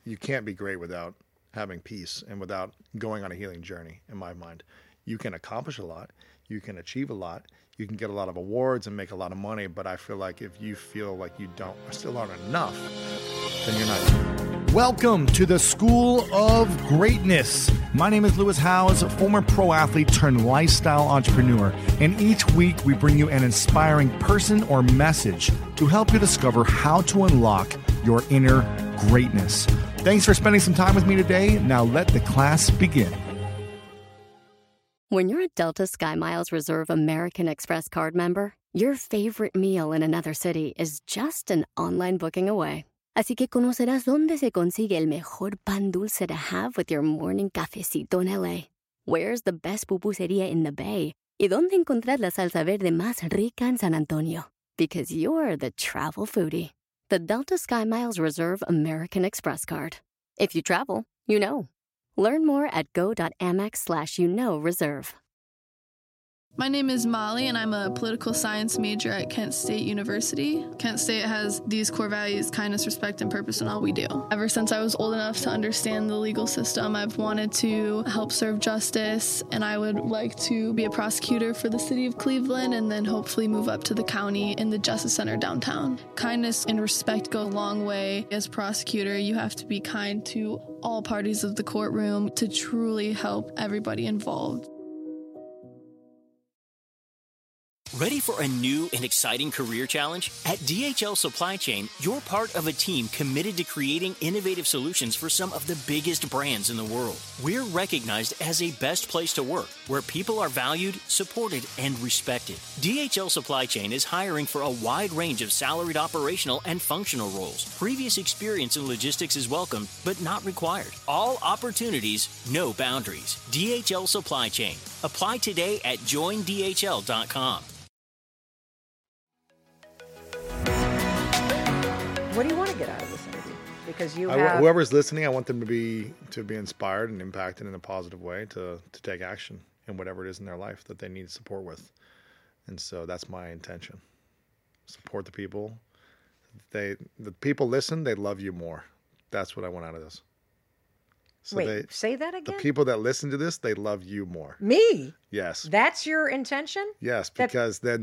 you can't be great without having peace and without going on a healing journey, in my mind. You can accomplish a lot. You can achieve a lot. You can get a lot of awards and make a lot of money. But I feel like if you feel like you still aren't enough, then you're not. Welcome to the School of Greatness. My name is Lewis Howes, former pro athlete turned lifestyle entrepreneur. And each week we bring you an inspiring person or message to help you discover how to unlock your inner greatness. Thanks for spending some time with me today. Now let the class begin. When you're a Delta SkyMiles Reserve American Express card member, your favorite meal in another city is just an online booking away. Así que conocerás dónde se consigue el mejor pan dulce to have with your morning cafecito en LA. Where's the best pupusería in the Bay? Y dónde encontrar la salsa verde más rica en San Antonio. Because you're the travel foodie. The Delta SkyMiles Reserve American Express card. If you travel, you know. Learn more at go.amex/reserve. My name is Molly, and I'm a political science major at Kent State University. Kent State has these core values: kindness, respect, and purpose in all we do. Ever since I was old enough to understand the legal system, I've wanted to help serve justice, and I would like to be a prosecutor for the city of Cleveland and then hopefully move up to the county in the Justice Center downtown. Kindness and respect go a long way. As prosecutor, you have to be kind to all parties of the courtroom to truly help everybody involved. Ready for a new and exciting career challenge? At DHL Supply Chain, you're part of a team committed to creating innovative solutions for some of the biggest brands in the world. We're recognized as a best place to work, where people are valued, supported, and respected. DHL Supply Chain is hiring for a wide range of salaried operational and functional roles. Previous experience in logistics is welcome, but not required. All opportunities, no boundaries. DHL Supply Chain. Apply today at joindhl.com. What do you want to get out of this interview? Because you have... Whoever's listening, I want them to be inspired and impacted in a positive way to take action in whatever it is in their life that they need support with. And so that's my intention. Support the people. The people listen, they love you more. That's what I want out of this. So Wait, say that again? The people that listen to this, they love you more. Me? Yes. That's your intention? Yes, because then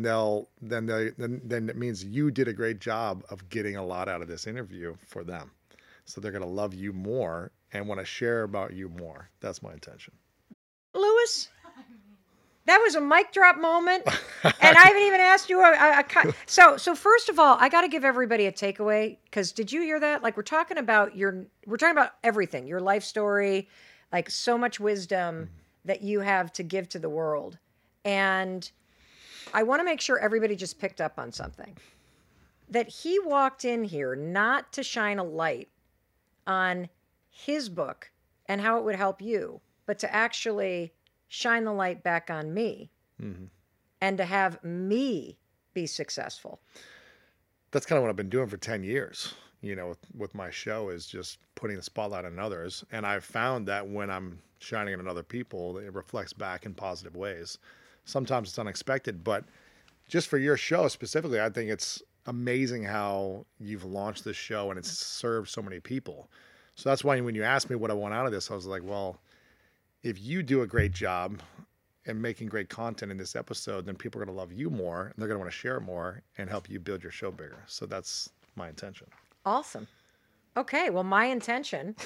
it means you did a great job of getting a lot out of this interview for them. So they're going to love you more and want to share about you more. That's my intention. Lewis, that was a mic drop moment, and I haven't even asked you So first of all, I got to give everybody a takeaway, because did you hear that? Like, we're talking about everything, your life story, like so much wisdom that you have to give to the world. And I want to make sure everybody just picked up on something. That he walked in here not to shine a light on his book and how it would help you, but to actually shine the light back on me and to have me be successful. That's kind of what I've been doing for 10 years, with my show, is just putting the spotlight on others. And I've found that when I'm shining it on other people, it reflects back in positive ways. Sometimes it's unexpected, but just for your show specifically, I think it's amazing how you've launched this show and it's served so many people. So that's why when you asked me what I want out of this, I was like, well, if you do a great job in making great content in this episode, then people are going to love you more, and they're going to want to share more and help you build your show bigger. So that's my intention. Awesome. Okay, well, my intention,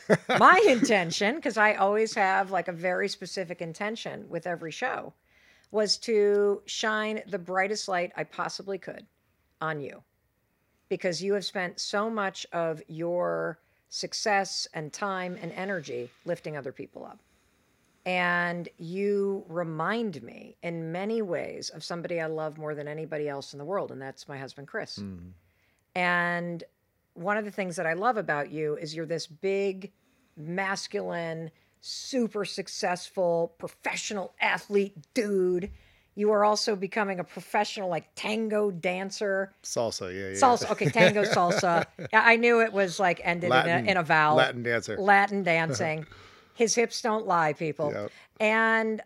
because I always have like a very specific intention with every show, was to shine the brightest light I possibly could on you, because you have spent so much of your success and time and energy lifting other people up. And you remind me in many ways of somebody I love more than anybody else in the world, and that's my husband, Chris. And one of the things that I love about you is you're this big, masculine, super successful, professional athlete dude. You are also becoming a professional, like, tango dancer. Salsa, yeah. Salsa, okay, tango, salsa. I knew it was like ended in a vowel. Latin dancer. Latin dancing. His hips don't lie, people. Yep. And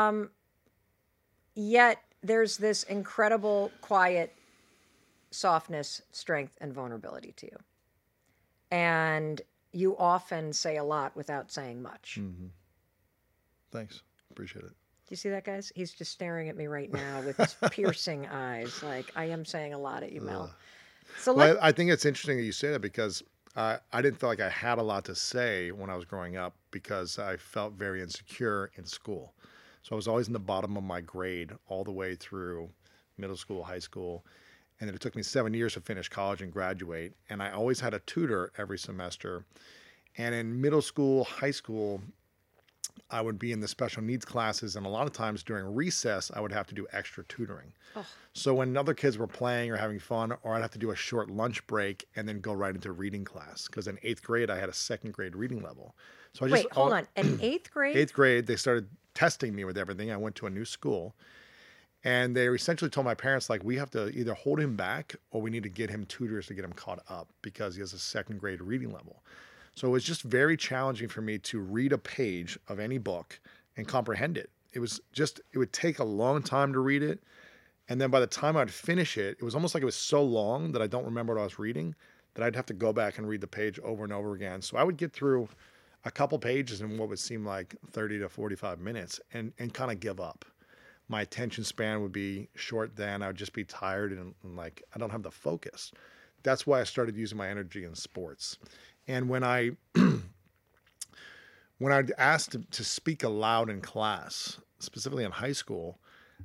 yet there's this incredible quiet softness, strength, and vulnerability to you. And you often say a lot without saying much. Thanks. Appreciate it. Do you see that, guys? He's just staring at me right now with his piercing eyes. Like, I am saying a lot at you, Mel. So Well, I think it's interesting that you say that because I didn't feel like I had a lot to say when I was growing up because I felt very insecure in school. So I was always in the bottom of my grade all the way through middle school, high school. And then it took me 7 years to finish college and graduate. And I always had a tutor every semester. And in middle school, high school, I would be in the special needs classes, and a lot of times during recess, I would have to do extra tutoring. So when other kids were playing or having fun, or I'd have to do a short lunch break and then go right into reading class. Because in 8th grade, I had a 2nd grade reading level. So I just wait, hold on. In 8th grade? 8th grade, they started testing me with everything. I went to a new school, and they essentially told my parents, like, we have to either hold him back or we need to get him tutors to get him caught up because he has a 2nd grade reading level. So it was just very challenging for me to read a page of any book and comprehend it. It would take a long time to read it. And then by the time I'd finish it, it was almost like it was so long that I don't remember what I was reading that I'd have to go back and read the page over and over again. So I would get through a couple pages in what would seem like 30 to 45 minutes and kind of give up. My attention span would be short then. I would just be tired and like, I don't have the focus. That's why I started using my energy in sports. And when I'd asked to speak aloud in class, specifically in high school,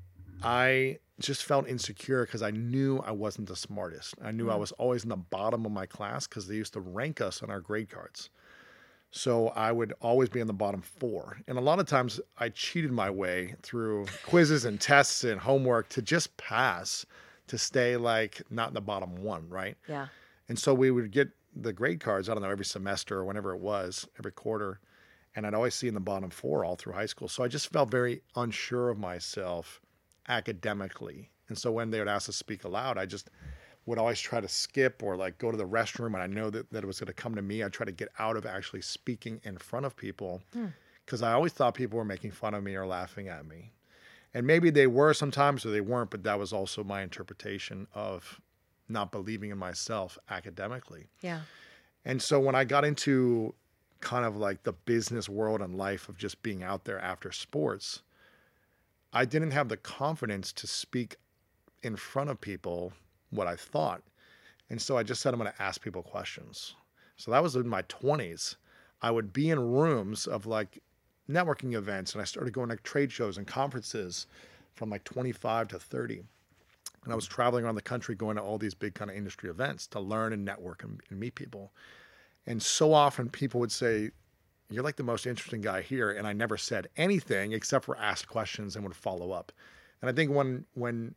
I just felt insecure because I knew I wasn't the smartest. I knew I was always in the bottom of my class because they used to rank us on our grade cards. So I would always be in the bottom 4. And a lot of times I cheated my way through quizzes and tests and homework to just pass, to stay like not in the bottom 1, right? Yeah. And so we would get the grade cards, I don't know, every semester or whenever it was, every quarter. And I'd always see in the bottom 4 all through high school. So I just felt very unsure of myself academically. And so when they would ask to speak aloud, I just would always try to skip or like go to the restroom. And I know that it was going to come to me. I'd try to get out of actually speaking in front of people because I always thought people were making fun of me or laughing at me. And maybe they were sometimes or they weren't, but that was also my interpretation of not believing in myself academically. Yeah. And so when I got into kind of like the business world and life of just being out there after sports, I didn't have the confidence to speak in front of people what I thought. And so I just said, I'm going to ask people questions. So that was in my 20s. I would be in rooms of like networking events, and I started going to trade shows and conferences from like 25 to 30. And I was traveling around the country going to all these big kind of industry events to learn and network and meet people. And so often people would say, you're like the most interesting guy here. And I never said anything except for ask questions and would follow up. And I think when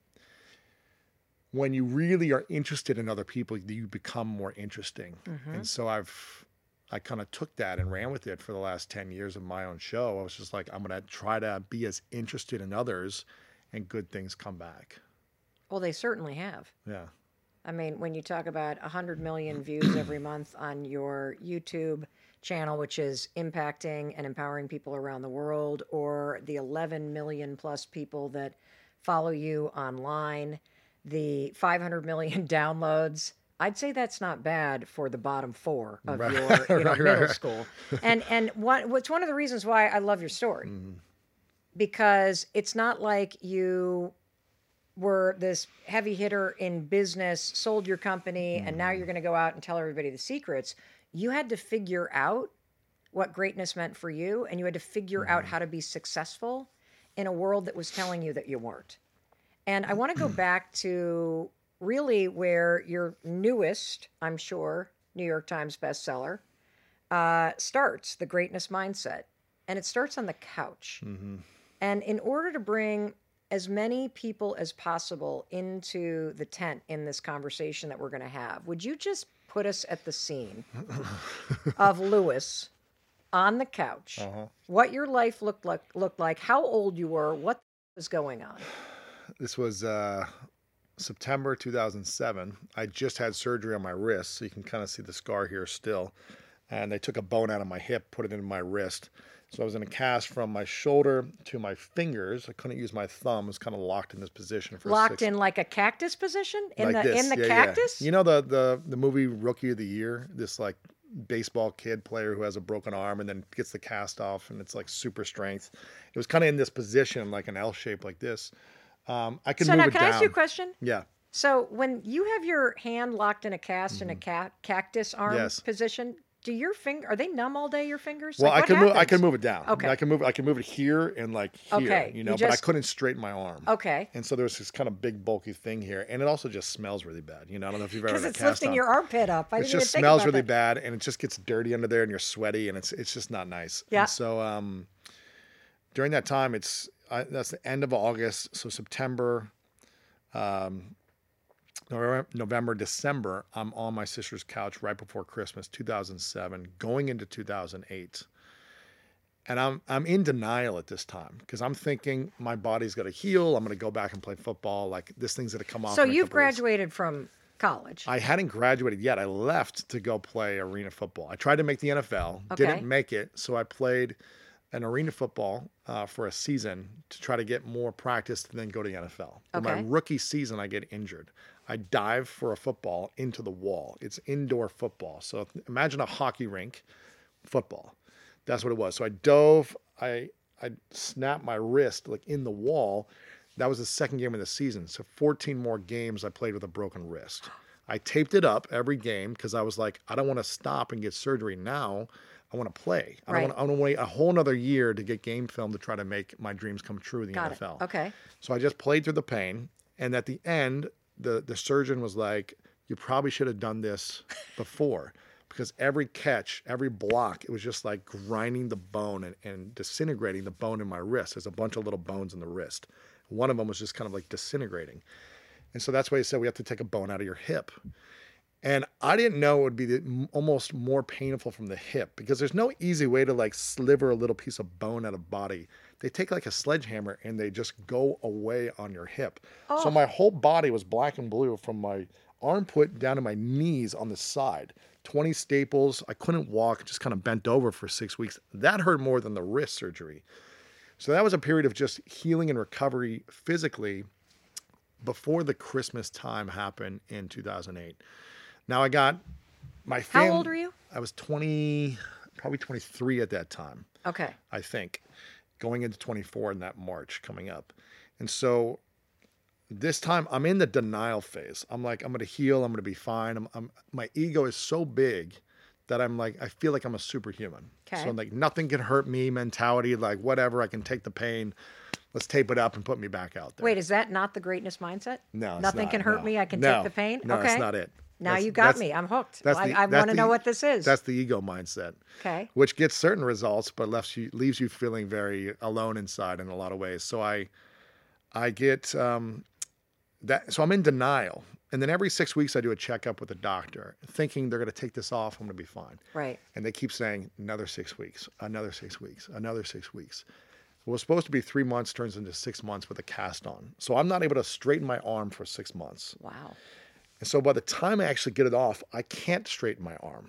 you really are interested in other people, you become more interesting. And so I kind of took that and ran with it for the last 10 years of my own show. I was just like, I'm going to try to be as interested in others, and good things come back. Well, they certainly have. Yeah. I mean, when you talk about 100 million views every month on your YouTube channel, which is impacting and empowering people around the world, or the 11 million plus people that follow you online, the 500 million downloads, I'd say that's not bad for the bottom 4 of your middle school. And what's one of the reasons why I love your story, because it's not like you were this heavy hitter in business, sold your company, and now you're going to go out and tell everybody the secrets. You had to figure out what greatness meant for you, and you had to figure out how to be successful in a world that was telling you that you weren't. And I want to go back to really where your newest, I'm sure, New York Times bestseller starts, The Greatness Mindset. And it starts on the couch. And in order to bring as many people as possible into the tent in this conversation that we're going to have, would you just put us at the scene of Louis on the couch, what your life looked like, how old you were, what was going on? This was September 2007. I just had surgery on my wrist, so you can kind of see the scar here still. And they took a bone out of my hip, put it into my wrist. So I was in a cast from my shoulder to my fingers. I couldn't use my thumb. I was kind of locked in this position for locked in like a cactus position in like the this. cactus. You know the movie Rookie of the Year. This like baseball kid player who has a broken arm and then gets the cast off and it's like super strength. It was kind of in this position, like an L shape like this. I could So move now, it can I ask you a down. question? Yeah. So when you have your hand locked in a cast in a cactus arm Yes. position, do your finger are they numb all day? Your fingers? Well, Like, I what can move. I happens? can move it down. Okay. I can move it here and like here. Okay, You know, you but I just- couldn't straighten my arm. Okay. And so there was this kind of big bulky thing here, and it also just smells really bad. You know, I don't know if you've ever Because had a it's cast lifting on. your armpit up. I It didn't even just think smells about really that. bad, and it just gets dirty under there, and you're sweaty, and it's just not nice. Yeah. And so during that time, that's the end of August, so September, November, December, I'm on my sister's couch right before Christmas, 2007, going into 2008. And I'm in denial at this time because I'm thinking my body's going to heal. I'm going to go back and play football. Like this thing's going to come off. So in a you've couple weeks. graduated from college. I hadn't graduated yet. I left to go play arena football. I tried to make the NFL, Okay. didn't make it. So I played an arena football for a season to try to get more practice to then go to the NFL. But my Okay. rookie season, I get injured. I dive for a football into the wall. It's indoor football. So imagine a hockey rink football. That's what it was. So I dove, I snapped my wrist like in the wall. That was the second game of the season. So 14 more games I played with a broken wrist. I taped it up every game because I was like, I don't want to stop and get surgery now. I want to play. I Right. don't want to wait a whole nother year to get game film to try to make my dreams come true in the Got it. NFL. Okay. So I just played through the pain. And at the end, the surgeon was like, you probably should have done this before. Because every catch, every block, it was just like grinding the bone and disintegrating the bone in my wrist. There's a bunch of little bones in the wrist. One of them was just kind of like disintegrating. And so that's why he said we have to take a bone out of your hip. And I didn't know it would be almost more painful from the hip because there's no easy way to like sliver a little piece of bone out of body. They take like a sledgehammer and they just go away on your hip. So my whole body was black and blue from my armpit down to my knees on the side. 20 staples. I couldn't walk, just kind of bent over for 6 weeks. That hurt more than the wrist surgery. So that was a period of just healing and recovery physically before the Christmas time happened in 2008. Now I got my family. How old are you? I was probably 23 at that time, Okay. I think, going into 24 in that March coming up. And so this time I'm in the denial phase. I'm like, I'm going to heal. I'm going to be fine. My ego is so big that I'm like, I feel like I'm a superhuman. Okay. So I'm like, nothing can hurt me mentality, like whatever, I can take the pain. Let's tape it up and put me back out there. Wait, is that not the greatness mindset? No, it's Nothing not, can hurt no. me. I can No, take the pain. No, okay. it's not it. Now That's- you got me. I'm hooked. that's I the- want that's to know the- what this is. That's the ego mindset. Okay. Which gets certain results, but leaves you feeling very alone inside in a lot of ways. So I get that. So I'm in denial, and then every 6 weeks I do a checkup with the doctor, thinking they're going to take this off. I'm going to be fine. Right. And they keep saying another 6 weeks, another 6 weeks, another 6 weeks. It was supposed to be 3 months, turns into 6 months with a cast on. So I'm not able to straighten my arm for 6 months. Wow. And so by the time I actually get it off, I can't straighten my arm.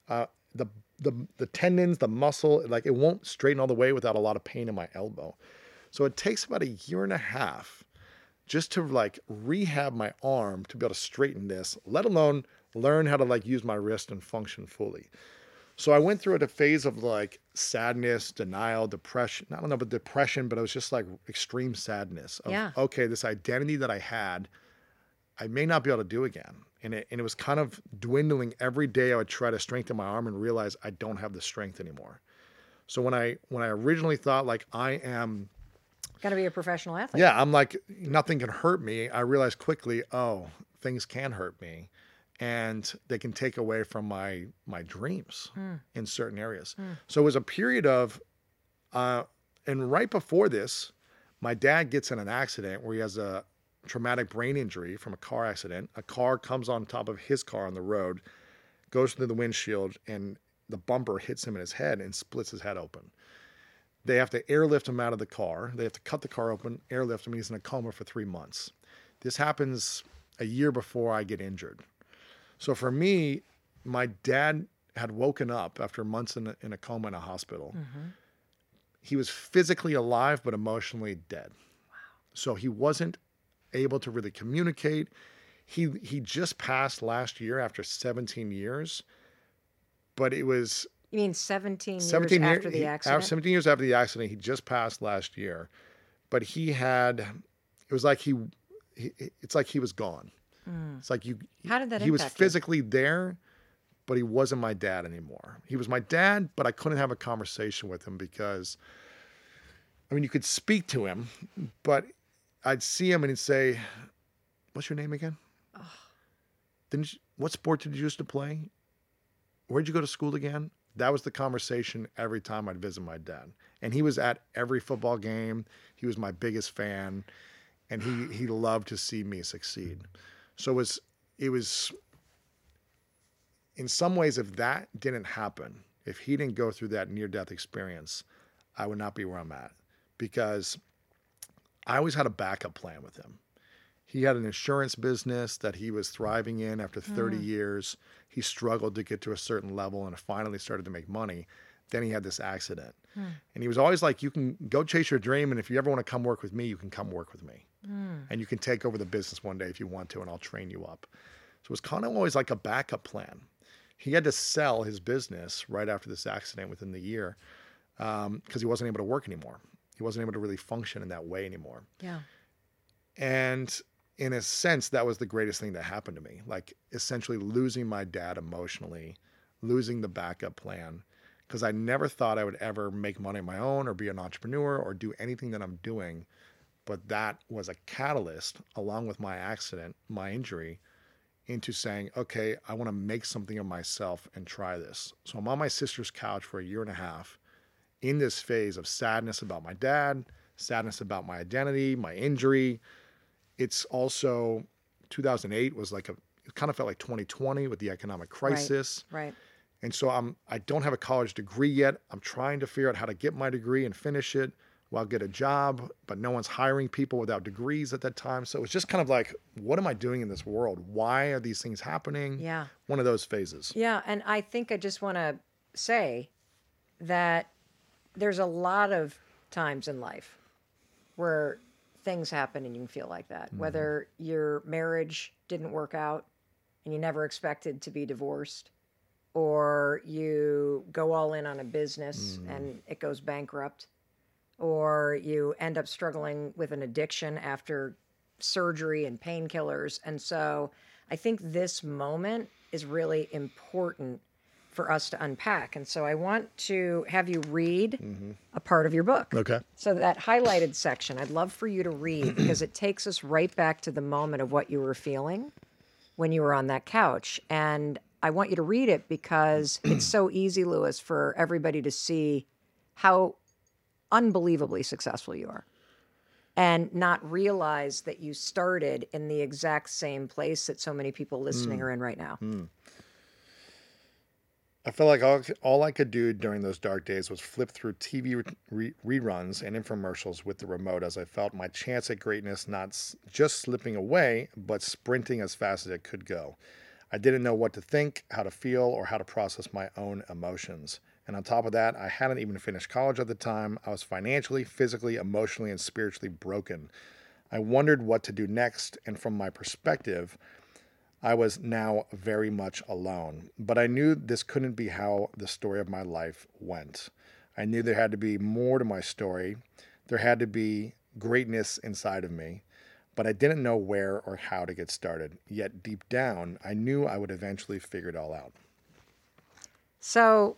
The tendons, the muscle, like it won't straighten all the way without a lot of pain in my elbow. So it takes about a year and a half just to like rehab my arm to be able to straighten this, let alone learn how to like use my wrist and function fully. So I went through a phase of like sadness, denial, depression. I don't know about depression, but it was just like extreme sadness of, Yeah. okay, this identity that I had, I may not be able to do again. And it was kind of dwindling every day. I would try to strengthen my arm and realize I don't have the strength anymore. So when I originally thought like I am, Going to be a professional athlete. yeah, I'm like, nothing can hurt me. I realized quickly, oh, things can hurt me. And they can take away from my dreams in certain areas. So it was a period of, and right before this, my dad gets in an accident where he has a traumatic brain injury from a car accident. A car comes on top of his car on the road, goes through the windshield, and the bumper hits him in his head and splits his head open. They have to airlift him out of the car. They have to cut the car open, airlift him. He's in a coma for 3 months. This happens a year before I get injured. So for me, my dad had woken up after months in a coma in a hospital. He was physically alive, but emotionally dead. Wow. So he wasn't able to really communicate. He just passed last year after 17 years, but it was You mean 17 17 years years after the accident? 17 years after the accident. He just passed last year, but it was like it's like he was gone. It's like How did that he was impact you? physically there, but he wasn't my dad anymore. He was my dad, but I couldn't have a conversation with him because, I mean, you could speak to him, but I'd see him and he'd say, "What's your name again? What sport did you used to play? Where'd you go to school again?" That was the conversation every time I'd visit my dad. And he was at every football game. He was my biggest fan, and he loved to see me succeed. So it was in some ways, if that didn't happen, if he didn't go through that near-death experience, I would not be where I'm at, because I always had a backup plan with him. He had an insurance business that he was thriving in after 30 years. He struggled to get to a certain level and finally started to make money. Then he had this accident. And he was always like, "You can go chase your dream, and if you ever want to come work with me, you can come work with me. And you can take over the business one day if you want to, and I'll train you up." So it was kind of always like a backup plan. He had to sell his business right after this accident within the year because he wasn't able to work anymore. He wasn't able to really function in that way anymore. Yeah. And in a sense, that was the greatest thing that happened to me. Like essentially losing my dad emotionally, losing the backup plan, because I never thought I would ever make money on my own or be an entrepreneur or do anything that I'm doing. But that was a catalyst, along with my accident, my injury, into saying, okay, I want to make something of myself and try this. So I'm on my sister's couch for a year and a half in this phase of sadness about my dad, sadness about my identity, my injury. It's also 2008 was like it kind of felt like 2020 with the economic crisis. Right. And so I don't have a college degree yet. I'm trying to figure out how to get my degree and finish it while get a job, but no one's hiring people without degrees at that time. So it was just kind of like, what am I doing in this world? Why are these things happening? Yeah. One of those phases. Yeah, and I think I just want to say that there's a lot of times in life where things happen and you can feel like that. Whether your marriage didn't work out and you never expected to be divorced, or you go all in on a business and it goes bankrupt, or you end up struggling with an addiction after surgery and painkillers. And so I think this moment is really important for us to unpack. And so I want to have you read a part of your book. Okay. So that highlighted section, I'd love for you to read because it takes us right back to the moment of what you were feeling when you were on that couch. And I want you to read it because it's so easy, Louis, for everybody to see how unbelievably successful you are and not realize that you started in the exact same place that so many people listening are in right now. I felt like all I could do during those dark days was flip through TV reruns and infomercials with the remote as I felt my chance at greatness not just slipping away, but sprinting as fast as it could go. I didn't know what to think, how to feel, or how to process my own emotions. And on top of that, I hadn't even finished college at the time. I was financially, physically, emotionally, and spiritually broken. I wondered what to do next, and from my perspective, I was now very much alone. But I knew this couldn't be how the story of my life went. I knew there had to be more to my story. There had to be greatness inside of me. But I didn't know where or how to get started. Yet deep down, I knew I would eventually figure it all out. So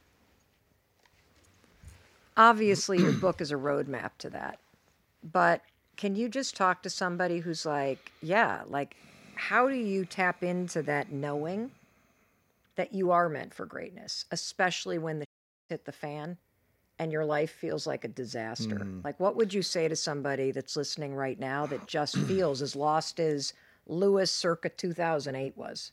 obviously your book is a roadmap to that. But can you just talk to somebody who's like, yeah, like, how do you tap into that knowing that you are meant for greatness, especially when the hit the fan and your life feels like a disaster? Like, what would you say to somebody that's listening right now that just feels as lost as Louis circa 2008 was?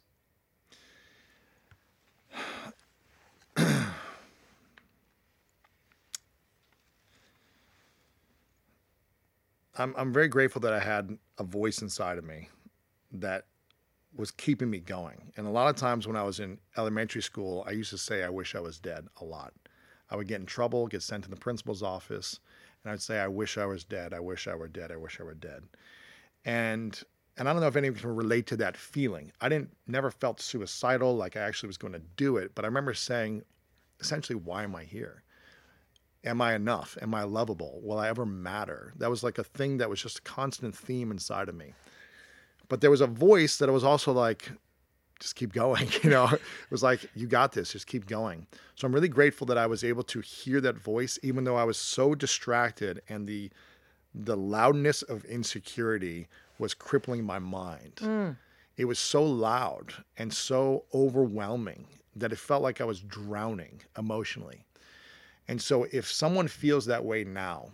I'm very grateful that I had a voice inside of me that was keeping me going. And a lot of times when I was in elementary school, I used to say, I wish I was dead a lot. I would get in trouble, get sent to the principal's office, and I'd say, I wish I was dead. I wish I were dead. I wish I were dead. And And I don't know if anyone can relate to that feeling. I never felt suicidal, like I actually was going to do it. But I remember saying, essentially, why am I here? Am I enough? Am I lovable? Will I ever matter? That was like a thing that was just a constant theme inside of me. But there was a voice that was also like, just keep going. It was like, you got this, just keep going. So I'm really grateful that I was able to hear that voice, even though I was so distracted and the loudness of insecurity was crippling my mind. It was so loud and so overwhelming that it felt like I was drowning emotionally. And so if someone feels that way now,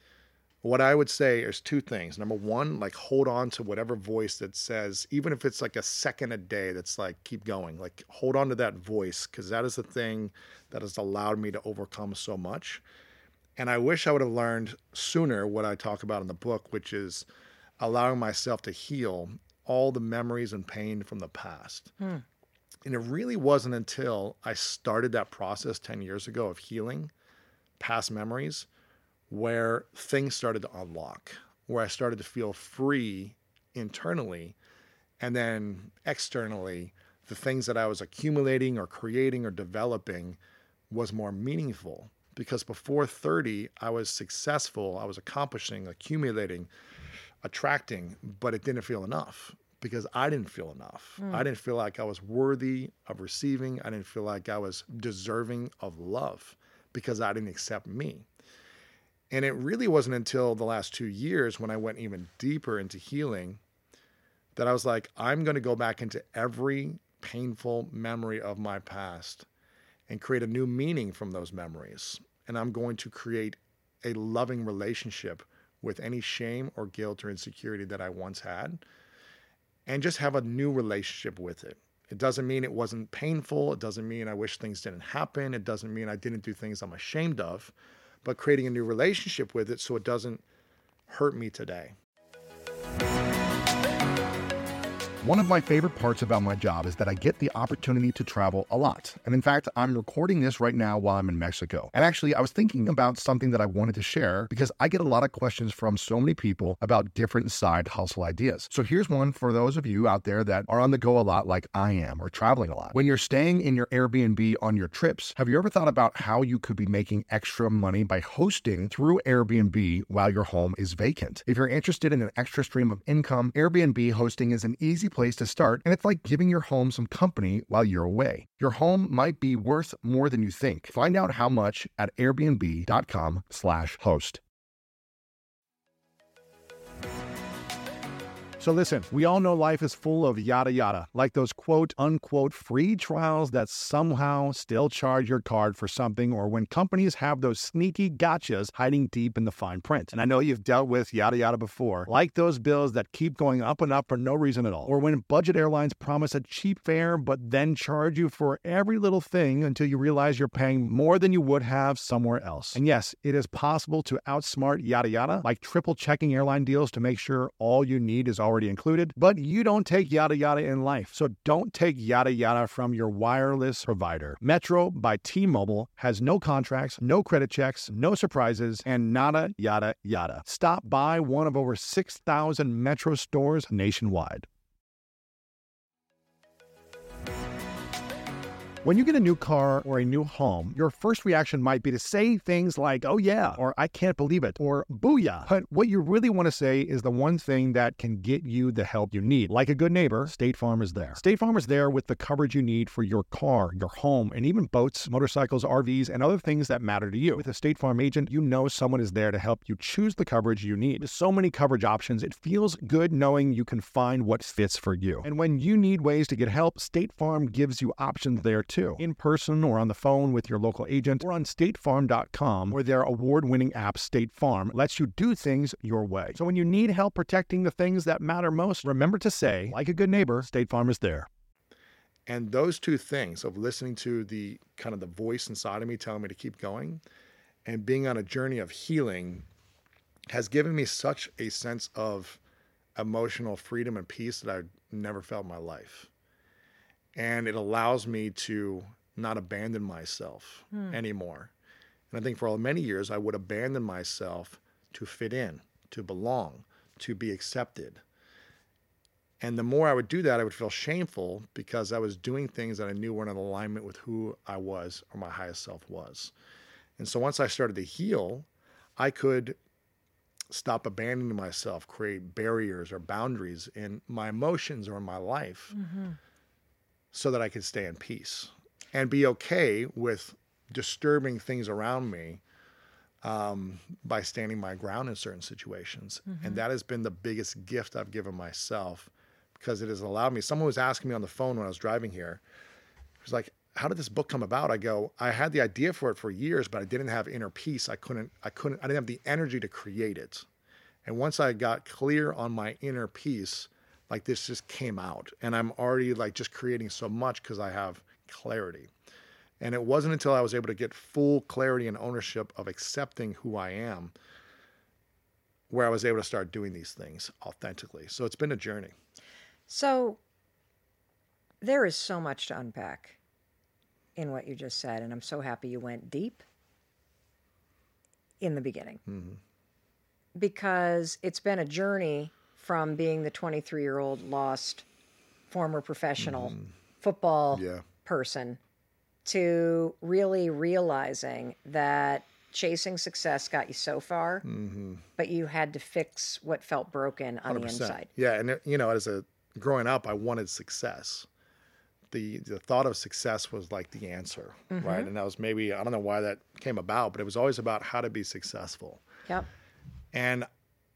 what I would say is two things. Number one, like hold on to whatever voice that says, even if it's like a second a day, that's like, keep going, like hold on to that voice, because that is the thing that has allowed me to overcome so much. And I wish I would have learned sooner what I talk about in the book, which is allowing myself to heal all the memories and pain from the past. And it really wasn't until I started that process 10 years ago of healing past memories where things started to unlock, where I started to feel free internally, and then externally, the things that I was accumulating or creating or developing was more meaningful. Because before 30, I was successful, I was accomplishing, accumulating, attracting, but it didn't feel enough because I didn't feel enough. I didn't feel like I was worthy of receiving. I didn't feel like I was deserving of love because I didn't accept me. And it really wasn't until the last 2 years when I went even deeper into healing that I was like, I'm going to go back into every painful memory of my past and create a new meaning from those memories. And I'm going to create a loving relationship with any shame or guilt or insecurity that I once had, and just have a new relationship with it. It doesn't mean it wasn't painful. It doesn't mean I wish things didn't happen. It doesn't mean I didn't do things I'm ashamed of, but creating a new relationship with it so it doesn't hurt me today. One of my favorite parts about my job is that I get the opportunity to travel a lot. And in fact, I'm recording this right now while I'm in Mexico. And actually, I was thinking about something that I wanted to share because I get a lot of questions from so many people about different side hustle ideas. So here's one for those of you out there that are on the go a lot like I am, or traveling a lot. When you're staying in your Airbnb on your trips, have you ever thought about how you could be making extra money by hosting through Airbnb while your home is vacant? If you're interested in an extra stream of income, Airbnb hosting is an easy place to start, and it's like giving your home some company while you're away. Your home might be worth more than you think. Find out how much at airbnb.com/host. So listen, we all know life is full of yada yada, like those quote unquote free trials that somehow still charge your card for something, or when companies have those sneaky gotchas hiding deep in the fine print. And I know you've dealt with yada yada before, like those bills that keep going up and up for no reason at all, or when budget airlines promise a cheap fare but then charge you for every little thing until you realize you're paying more than you would have somewhere else. And yes, it is possible to outsmart yada yada, like triple checking airline deals to make sure all you need is already included, but you don't take yada yada in life. So don't take yada yada from your wireless provider. Metro by T-Mobile has no contracts, no credit checks, no surprises, and nada yada yada. Stop by one of over 6,000 Metro stores nationwide. When you get a new car or a new home, your first reaction might be to say things like, oh yeah, or I can't believe it, or booyah. But what you really want to say is the one thing that can get you the help you need. Like a good neighbor, State Farm is there. State Farm is there with the coverage you need for your car, your home, and even boats, motorcycles, RVs, and other things that matter to you. With a State Farm agent, you know someone is there to help you choose the coverage you need. With so many coverage options, it feels good knowing you can find what fits for you. And when you need ways to get help, State Farm gives you options there too. In person or on the phone with your local agent, or on statefarm.com, where their award-winning app State Farm lets you do things your way. So when you need help protecting the things that matter most, remember to say, like a good neighbor, State Farm is there. And those two things of listening to the kind of the voice inside of me telling me to keep going and being on a journey of healing has given me such a sense of emotional freedom and peace that I've never felt in my life. And it allows me to not abandon myself anymore. And I think for many years, I would abandon myself to fit in, to belong, to be accepted. And the more I would do that, I would feel shameful because I was doing things that I knew weren't in alignment with who I was or my highest self was. And so once I started to heal, I could stop abandoning myself, create barriers or boundaries in my emotions or in my life so that I could stay in peace and be okay with disturbing things around me by standing my ground in certain situations. And that has been the biggest gift I've given myself because it has allowed me. Someone was asking me on the phone when I was driving here. It was like, how did this book come about? I go, I had the idea for it for years, but I didn't have inner peace. I didn't have the energy to create it. And once I got clear on my inner peace, like this just came out. And I'm already like just creating so much because I have clarity. And it wasn't until I was able to get full clarity and ownership of accepting who I am where I was able to start doing these things authentically. So it's been a journey. So there is so much to unpack in what you just said, and I'm so happy you went deep in the beginning. Because it's been a journey from being the 23-year-old lost former professional football person to really realizing that chasing success got you so far, but you had to fix what felt broken on 100%. The inside. Yeah, and as growing up, I wanted success. The thought of success was like the answer, right? And that was maybe, I don't know why that came about, but it was always about how to be successful. Yep. And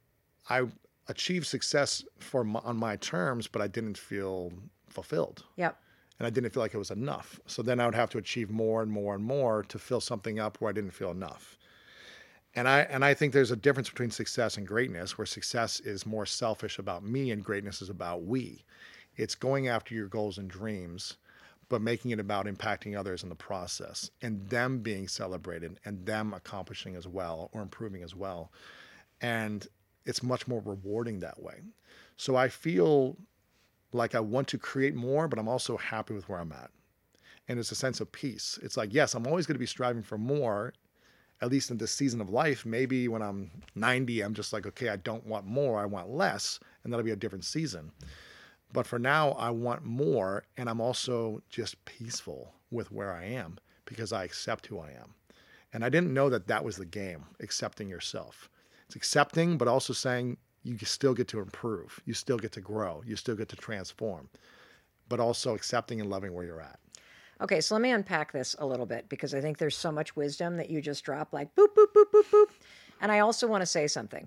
I achieved success on my terms, but I didn't feel fulfilled. Yep. And I didn't feel like it was enough. So then I would have to achieve more and more and more to fill something up where I didn't feel enough. And I think there's a difference between success and greatness, where success is more selfish about me and greatness is about we. It's going after your goals and dreams, but making it about impacting others in the process and them being celebrated and them accomplishing as well or improving as well. And it's much more rewarding that way. So I feel like I want to create more, but I'm also happy with where I'm at. And it's a sense of peace. It's like, yes, I'm always going to be striving for more, at least in this season of life. Maybe when I'm 90, I'm just like, okay, I don't want more, I want less, and that'll be a different season. But for now, I want more, and I'm also just peaceful with where I am because I accept who I am. And I didn't know that was the game, accepting yourself. It's accepting, but also saying you still get to improve. You still get to grow. You still get to transform, but also accepting and loving where you're at. Okay, so let me unpack this a little bit because I think there's so much wisdom that you just dropped like boop, boop, boop, boop, boop. And I also want to say something.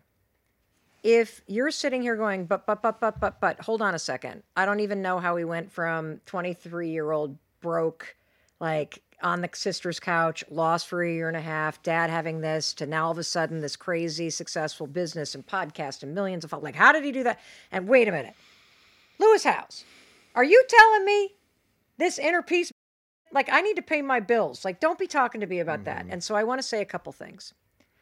If you're sitting here going, but, hold on a second. I don't even know how we went from 23-year-old broke, like on the sister's couch, lost for 1.5 years, dad having this, to now all of a sudden this crazy successful business and podcast and millions of, like, how did he do that? And wait a minute. Lewis Howes, are you telling me this inner peace, like I need to pay my bills? Like, don't be talking to me about that. And so I want to say a couple things.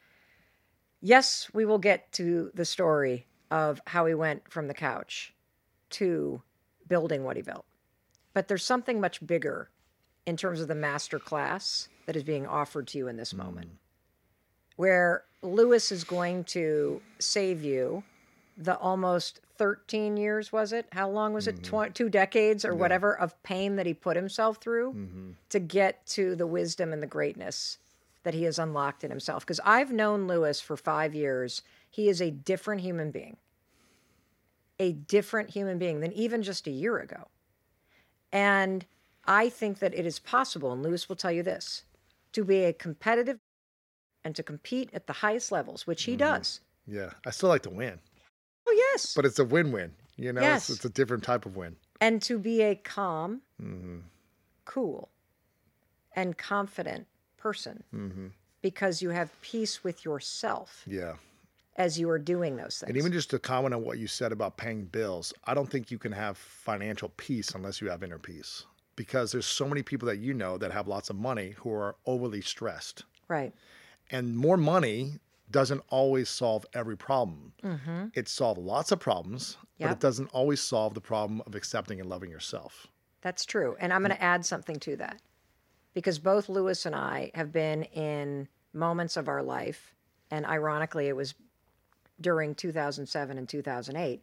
Yes, we will get to the story of how he went from the couch to building what he built. But there's something much bigger in terms of the master class that is being offered to you in this moment, where Lewis is going to save you the almost 13 years, was it? How long was it? 2 decades or whatever of pain that he put himself through to get to the wisdom and the greatness that he has unlocked in himself. Because I've known Lewis for 5 years. He is a different human being than even just a year ago. And I think that it is possible, and Lewis will tell you this, to be a competitive and to compete at the highest levels, which he does. Yeah. I still like to win. Oh, yes. But it's a win-win. Yes. It's a different type of win. And to be a calm, cool, and confident person because you have peace with yourself. Yeah. As you are doing those things. And even just to comment on what you said about paying bills, I don't think you can have financial peace unless you have inner peace, because there's so many people that that have lots of money who are overly stressed. Right. And more money doesn't always solve every problem. It solves lots of problems, but it doesn't always solve the problem of accepting and loving yourself. That's true. And I'm going to add something to that, because both Lewis and I have been in moments of our life, and ironically, it was during 2007 and 2008,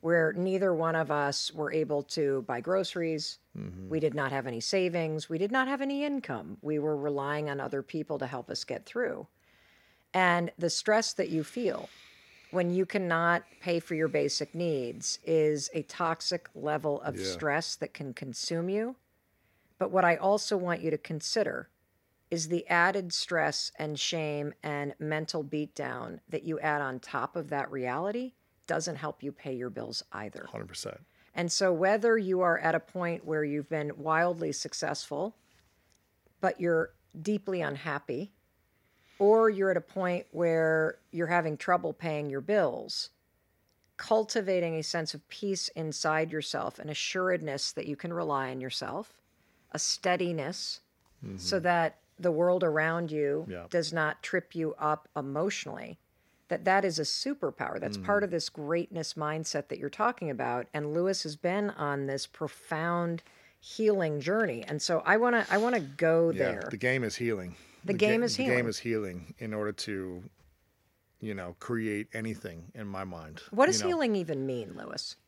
where neither one of us were able to buy groceries. We did not have any savings. We did not have any income. We were relying on other people to help us get through. And the stress that you feel when you cannot pay for your basic needs is a toxic level of stress that can consume you. But what I also want you to consider is the added stress and shame and mental beatdown that you add on top of that reality doesn't help you pay your bills either. 100%. And so whether you are at a point where you've been wildly successful, but you're deeply unhappy, or you're at a point where you're having trouble paying your bills, cultivating a sense of peace inside yourself, an assuredness that you can rely on yourself, a steadiness so that the world around you does not trip you up emotionally, that is a superpower. That's part of this greatness mindset that you're talking about. And Lewis has been on this profound healing journey. And so I want to go there. The game is healing. The game is healing. The game is healing in order to, create anything in my mind. What does healing even mean, Lewis?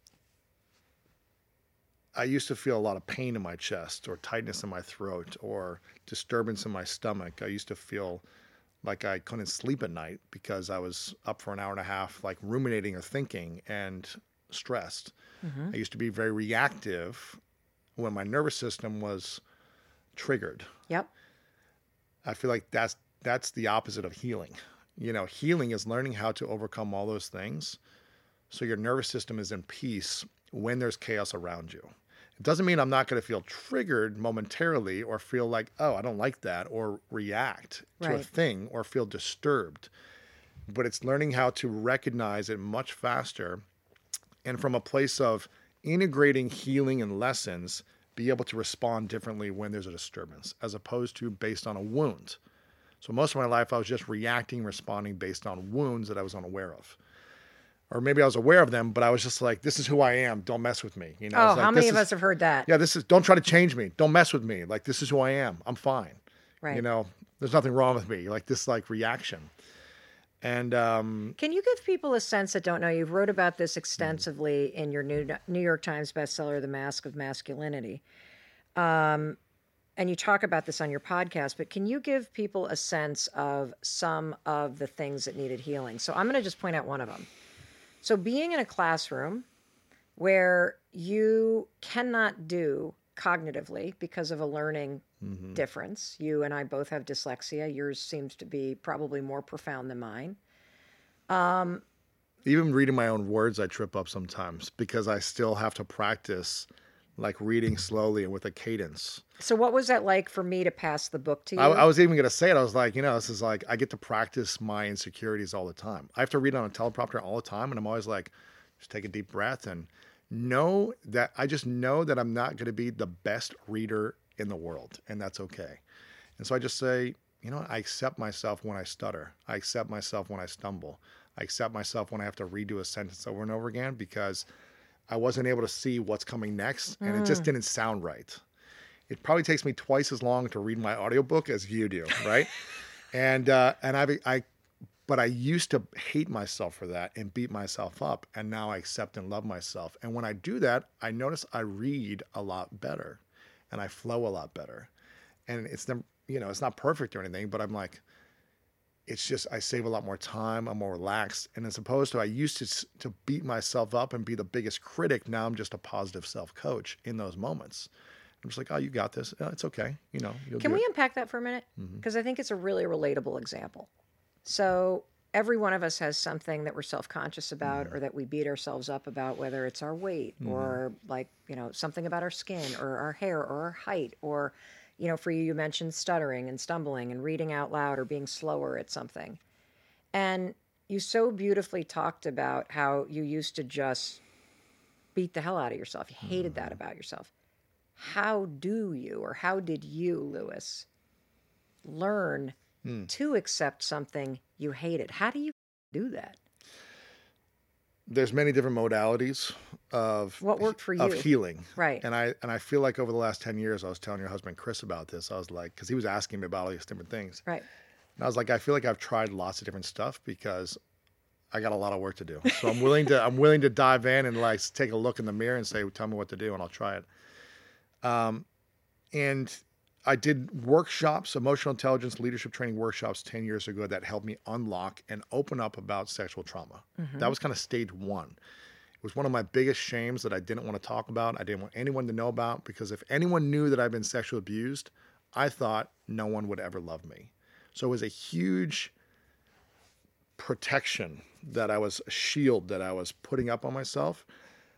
I used to feel a lot of pain in my chest or tightness in my throat or disturbance in my stomach. I used to feel like I couldn't sleep at night because I was up for an hour and a half, like ruminating or thinking and stressed. I used to be very reactive when my nervous system was triggered. Yep. I feel like that's the opposite of healing. Healing is learning how to overcome all those things so your nervous system is in peace when there's chaos around you. It doesn't mean I'm not going to feel triggered momentarily or feel like, oh, I don't like that, or react to a thing or feel disturbed. But it's learning how to recognize it much faster and from a place of integrating healing and lessons, be able to respond differently when there's a disturbance as opposed to based on a wound. So most of my life, I was just reacting, responding based on wounds that I was unaware of. Or maybe I was aware of them, but I was just like, this is who I am. Don't mess with me. Oh, how many of us have heard that? Yeah, don't try to change me. Don't mess with me. Like, this is who I am. I'm fine. Right. There's nothing wrong with me. Like this, reaction. And can you give people a sense that don't know? You've wrote about this extensively in your New York Times bestseller, The Mask of Masculinity. And you talk about this on your podcast, but can you give people a sense of some of the things that needed healing? So I'm going to just point out one of them. So being in a classroom where you cannot do cognitively because of a learning difference. You and I both have dyslexia. Yours seems to be probably more profound than mine. Even reading my own words, I trip up sometimes because I still have to practice reading slowly and with a cadence. So what was that like for me to pass the book to you? I was even going to say it. I was like, this is I get to practice my insecurities all the time. I have to read on a teleprompter all the time. And I'm always like, just take a deep breath and know that I'm not going to be the best reader in the world. And that's okay. And so I just say, I accept myself when I stutter. I accept myself when I stumble. I accept myself when I have to redo a sentence over and over again because I wasn't able to see what's coming next and it just didn't sound right. It probably takes me twice as long to read my audiobook as you do, right? But I used to hate myself for that and beat myself up, and now I accept and love myself. And when I do that, I notice I read a lot better and I flow a lot better. And it's not perfect or anything, but I'm like, it's just I save a lot more time. I'm more relaxed. And as opposed to I used to beat myself up and be the biggest critic, now I'm just a positive self-coach in those moments. I'm just like, oh, you got this. It's okay. Can we unpack that for a minute? Because I think it's a really relatable example. So every one of us has something that we're self-conscious about or that we beat ourselves up about, whether it's our weight or something about our skin or our hair or our height or for you mentioned stuttering and stumbling and reading out loud or being slower at something. And you so beautifully talked about how you used to just beat the hell out of yourself. You hated that about yourself. How did you, Lewis, learn to accept something you hated? How do you do that? There's many different modalities of what worked for you of healing, right? And I feel like over the last 10 years, I was telling your husband Chris about this. I was like, because he was asking me about all these different things, right? And I was like, I feel like I've tried lots of different stuff because I got a lot of work to do. So I'm willing to dive in and like take a look in the mirror and say, tell me what to do, and I'll try it. And I did workshops, emotional intelligence, leadership training workshops 10 years ago that helped me unlock and open up about sexual trauma. That was kind of stage one. It was one of my biggest shames that I didn't want to talk about. I didn't want anyone to know about, because if anyone knew that I'd been sexually abused, I thought no one would ever love me. So it was a huge protection that I was, a shield that I was putting up on myself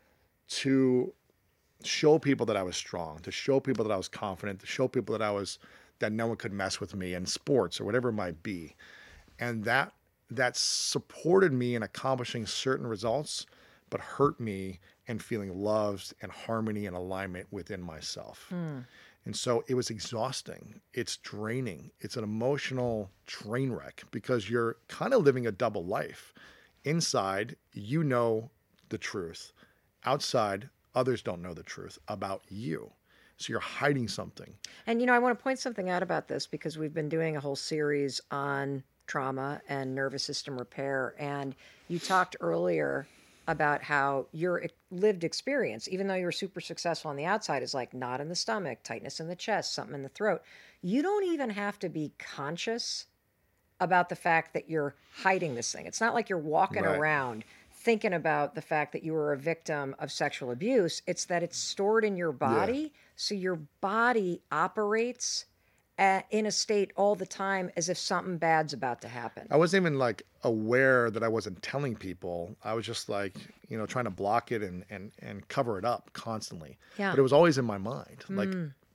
to show people that I was strong, to show people that I was confident, to show people that no one could mess with me in sports or whatever it might be. And that supported me in accomplishing certain results, but hurt me in feeling loved and harmony and alignment within myself. And so it was exhausting. It's draining. It's an emotional train wreck, because you're kind of living a double life. Inside, you know the truth. Outside, others don't know the truth about you. So you're hiding something. And, I want to point something out about this, because we've been doing a whole series on trauma and nervous system repair. And you talked earlier about how your lived experience, even though you're super successful on the outside, is like knot in the stomach, tightness in the chest, something in the throat. You don't even have to be conscious about the fact that you're hiding this thing. It's not like you're walking around thinking about the fact that you were a victim of sexual abuse. It's that it's stored in your body. So your body operates in a state all the time as if something bad's about to happen. I wasn't even like aware that I wasn't telling people. I was just like, trying to block it and cover it up constantly. Yeah. But it was always in my mind. Like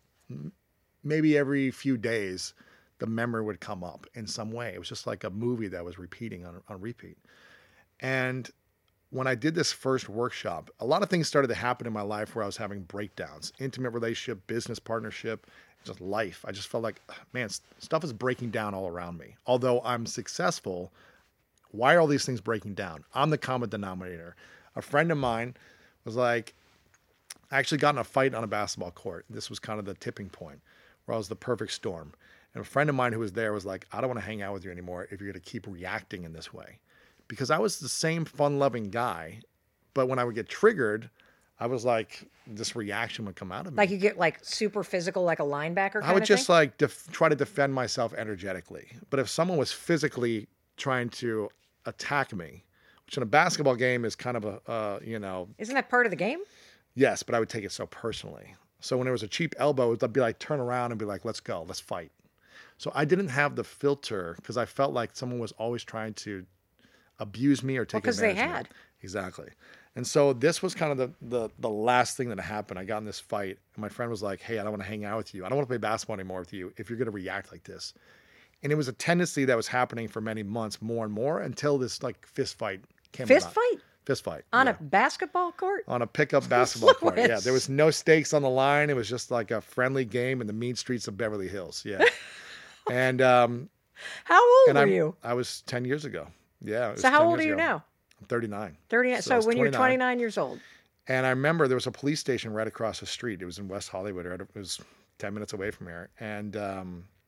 maybe every few days, the memory would come up in some way. It was just like a movie that was repeating on repeat. And when I did this first workshop, a lot of things started to happen in my life where I was having breakdowns, intimate relationship, business partnership, just life. I just felt like, man, stuff is breaking down all around me. Although I'm successful, why are all these things breaking down? I'm the common denominator. A friend of mine was like, I actually got in a fight on a basketball court. This was kind of the tipping point where I was the perfect storm. And a friend of mine who was there was like, I don't want to hang out with you anymore if you're going to keep reacting in this way. Because I was the same fun-loving guy, but when I would get triggered, I was like, this reaction would come out of me. Like you get like super physical, like a linebacker kind I would of just thing? like try to defend myself energetically. But if someone was physically trying to attack me, which in a basketball game is kind of Isn't that part of the game? yes, but I would take it so personally. So when there was a cheap elbow, I'd be like, turn around and be like, let's go, let's fight. So I didn't have the filter, because I felt like someone was always trying to abuse me or take advantage of me. Because they had. Exactly. And so this was kind of the last thing that happened. I got in this fight, and my friend was like, hey, I don't want to hang out with you. I don't want to play basketball anymore with you if you're going to react like this. And it was a tendency that was happening for many months, more and more, until this like fist fight came about. Fist fight? Fist fight. On yeah. a basketball court? On a pickup basketball court. Yeah, Louis. there was no stakes on the line. It was just like a friendly game in the mean streets of Beverly Hills. Yeah. And How old were you? I was 10 years ago. Yeah. it was So how 10 old are years you ago. now? I'm 39. 39. I So was when you're 29. 29 years old. And I remember there was a police station right across the street. It was in West Hollywood. It was 10 minutes away from here. And I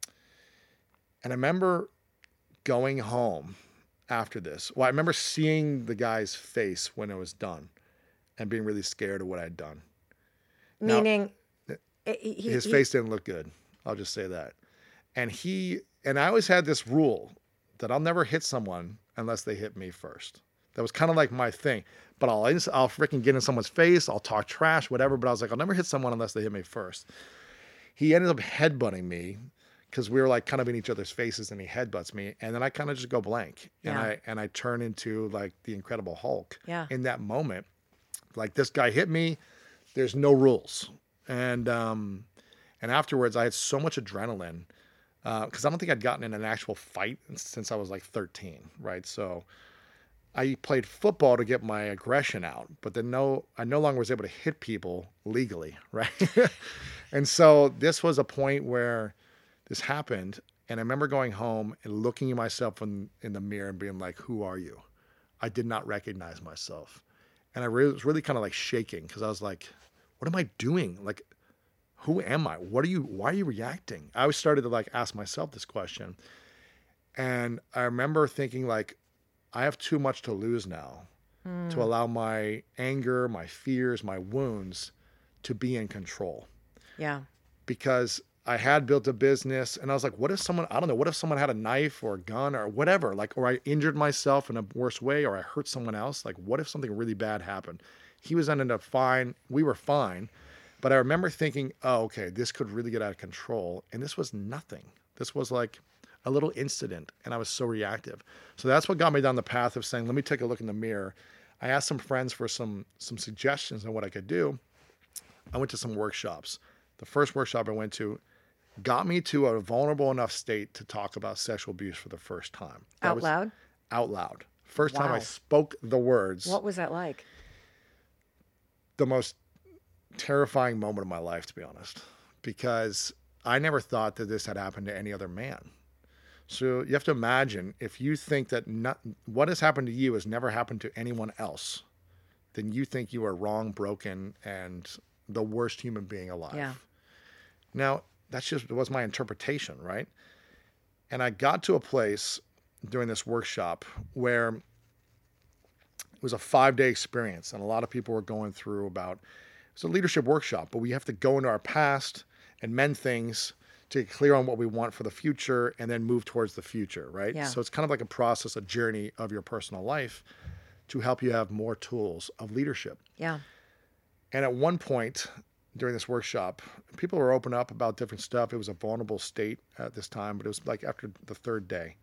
remember going home after this. Well, I remember seeing the guy's face when it was done and being really scared of what I'd done. Now, Meaning, his face didn't look good. I'll just say that. And I always had this rule that I'll never hit someone unless they hit me first. That was kind of like my thing. But I'll freaking get in someone's face. I'll talk trash, whatever. But I was like, I'll never hit someone unless they hit me first. He ended up headbutting me because we were like kind of in each other's faces, and he headbutts me. And then I kind of just go blank. Yeah. And I turn into like the Incredible Hulk. Yeah. In that moment, like this guy hit me. There's no rules. And afterwards, I had so much adrenaline because I don't think I'd gotten in an actual fight since I was like 13, right? So I played football to get my aggression out, but then I no longer was able to hit people legally, right? And so this was a point where this happened, and I remember going home and looking at myself in the mirror and being like, who are you? I did not recognize myself. And I was really kind of like shaking because I was like, what am I doing? Like, who am I? Why are you reacting? I always started to like ask myself this question. And I remember thinking like, I have too much to lose now to allow my anger, my fears, my wounds to be in control. Yeah. Because I had built a business and I was like, what if someone, I don't know, what if someone had a knife or a gun or whatever, like, or I injured myself in a worse way, or I hurt someone else? Like, what if something really bad happened? He was ended up fine. We were fine. But I remember thinking, oh, okay, this could really get out of control. And this was nothing. This was like a little incident. And I was so reactive. So that's what got me down the path of saying, let me take a look in the mirror. I asked some friends for some suggestions on what I could do. I went to some workshops. The first workshop I went to got me to a vulnerable enough state to talk about sexual abuse for the first time. Out loud? Out loud. First time I Wow. spoke the words. What was that like? The most terrifying moment of my life, to be honest, because I never thought that this had happened to any other man. So you have to imagine, if you think that what has happened to you has never happened to anyone else, then you think you are wrong, broken, and the worst human being alive. Yeah. Now, was my interpretation, right? And I got to a place during this workshop where it was a 5-day experience, and a lot of people were going through it was a leadership workshop, but we have to go into our past and mend things to get clear on what we want for the future and then move towards the future, right? Yeah. So it's kind of like a process, a journey of your personal life to help you have more tools of leadership. Yeah. And at one point during this workshop, people were open up about different stuff. It was a vulnerable state at this time, but it was like after the 3rd day.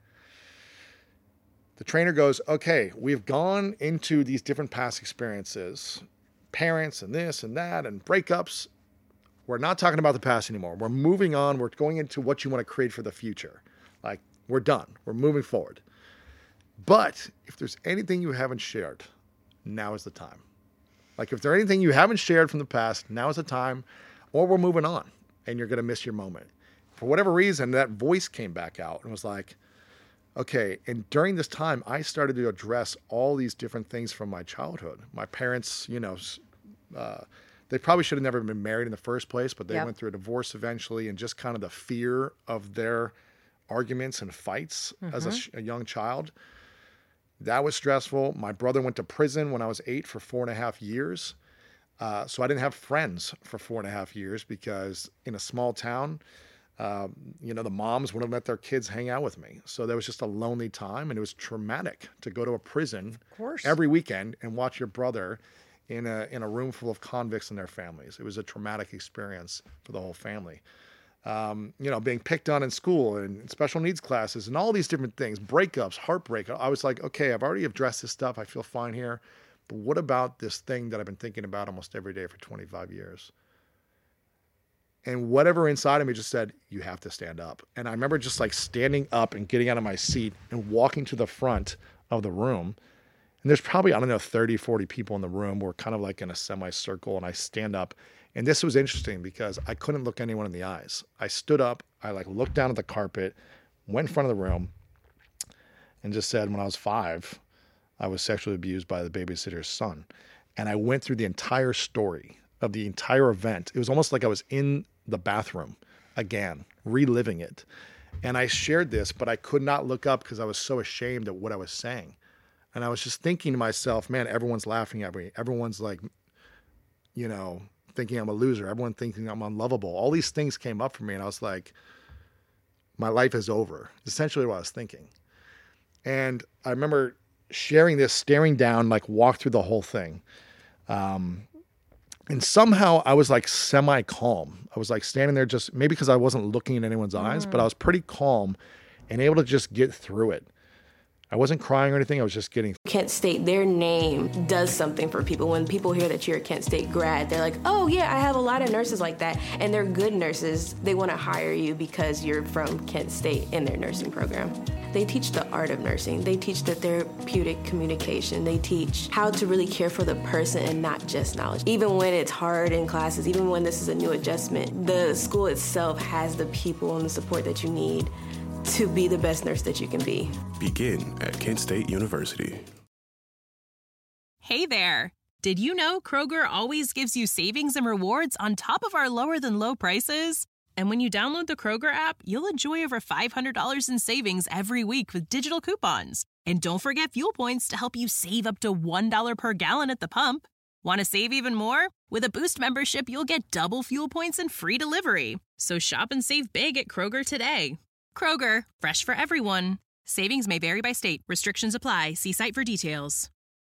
The trainer goes, okay, we've gone into these different past experiences, parents and this and that and breakups. We're not talking about the past anymore. We're moving on. We're going into what you want to create for the future. Like, we're done. We're moving forward. But if there's anything you haven't shared, now is the time. Like, if there's anything you haven't shared from the past, now is the time, or we're moving on and you're going to miss your moment. For whatever reason, that voice came back out and was like, okay. And during this time, I started to address all these different things from my childhood. My parents, they probably should have never been married in the first place, but they Yep. went through a divorce eventually, and just kind of the fear of their arguments and fights as a young child. That was stressful. My brother went to prison when I was 8 for 4.5 years. So I didn't have friends for 4.5 years because in a small town, the moms wouldn't let their kids hang out with me. So there was just a lonely time, and it was traumatic to go to a prison Of course. every weekend and watch your brother in a room full of convicts and their families. It was a traumatic experience for the whole family. Being picked on in school and special needs classes and all these different things, breakups, heartbreak. I was like, okay, I've already addressed this stuff. I feel fine here. But what about this thing that I've been thinking about almost every day for 25 years? And whatever inside of me just said, you have to stand up. And I remember just like standing up and getting out of my seat and walking to the front of the room. And there's probably, 30, 40 people in the room. We're kind of like in a semicircle, and I stand up. And this was interesting because I couldn't look anyone in the eyes. I stood up, I looked down at the carpet, went in front of the room, and just said, when I was 5, I was sexually abused by the babysitter's son. And I went through the entire story of the entire event. It was almost like I was in the bathroom again, reliving it. And I shared this, but I could not look up because I was so ashamed of what I was saying. And I was just thinking to myself, man, everyone's laughing at me. Everyone's like, thinking I'm a loser. Everyone thinking I'm unlovable. All these things came up for me, and I was like, my life is over. Essentially what I was thinking. And I remember sharing this, staring down, walk through the whole thing. And somehow I was semi-calm. I was standing there just maybe because I wasn't looking in anyone's eyes, but I was pretty calm and able to just get through it. I wasn't crying or anything. I was just getting. Kent State, their name does something for people. When people hear that you're a Kent State grad, they're like, oh yeah, I have a lot of nurses like that. And they're good nurses. They want to hire you because you're from Kent State in their nursing program. They teach the art of nursing. They teach the therapeutic communication. They teach how to really care for the person and not just knowledge. Even when it's hard in classes, even when this is a new adjustment, the school itself has the people and the support that you need to be the best nurse that you can be. Begin at Kent State University. Hey there. Did you know Kroger always gives you savings and rewards on top of our lower than low prices? And when you download the Kroger app, you'll enjoy over $500 in savings every week with digital coupons. And don't forget fuel points to help you save up to $1 per gallon at the pump. Want to save even more? With a Boost membership, you'll get double fuel points and free delivery. So shop and save big at Kroger today. Kroger, fresh for everyone. Savings may vary by state. Restrictions apply. See site for details.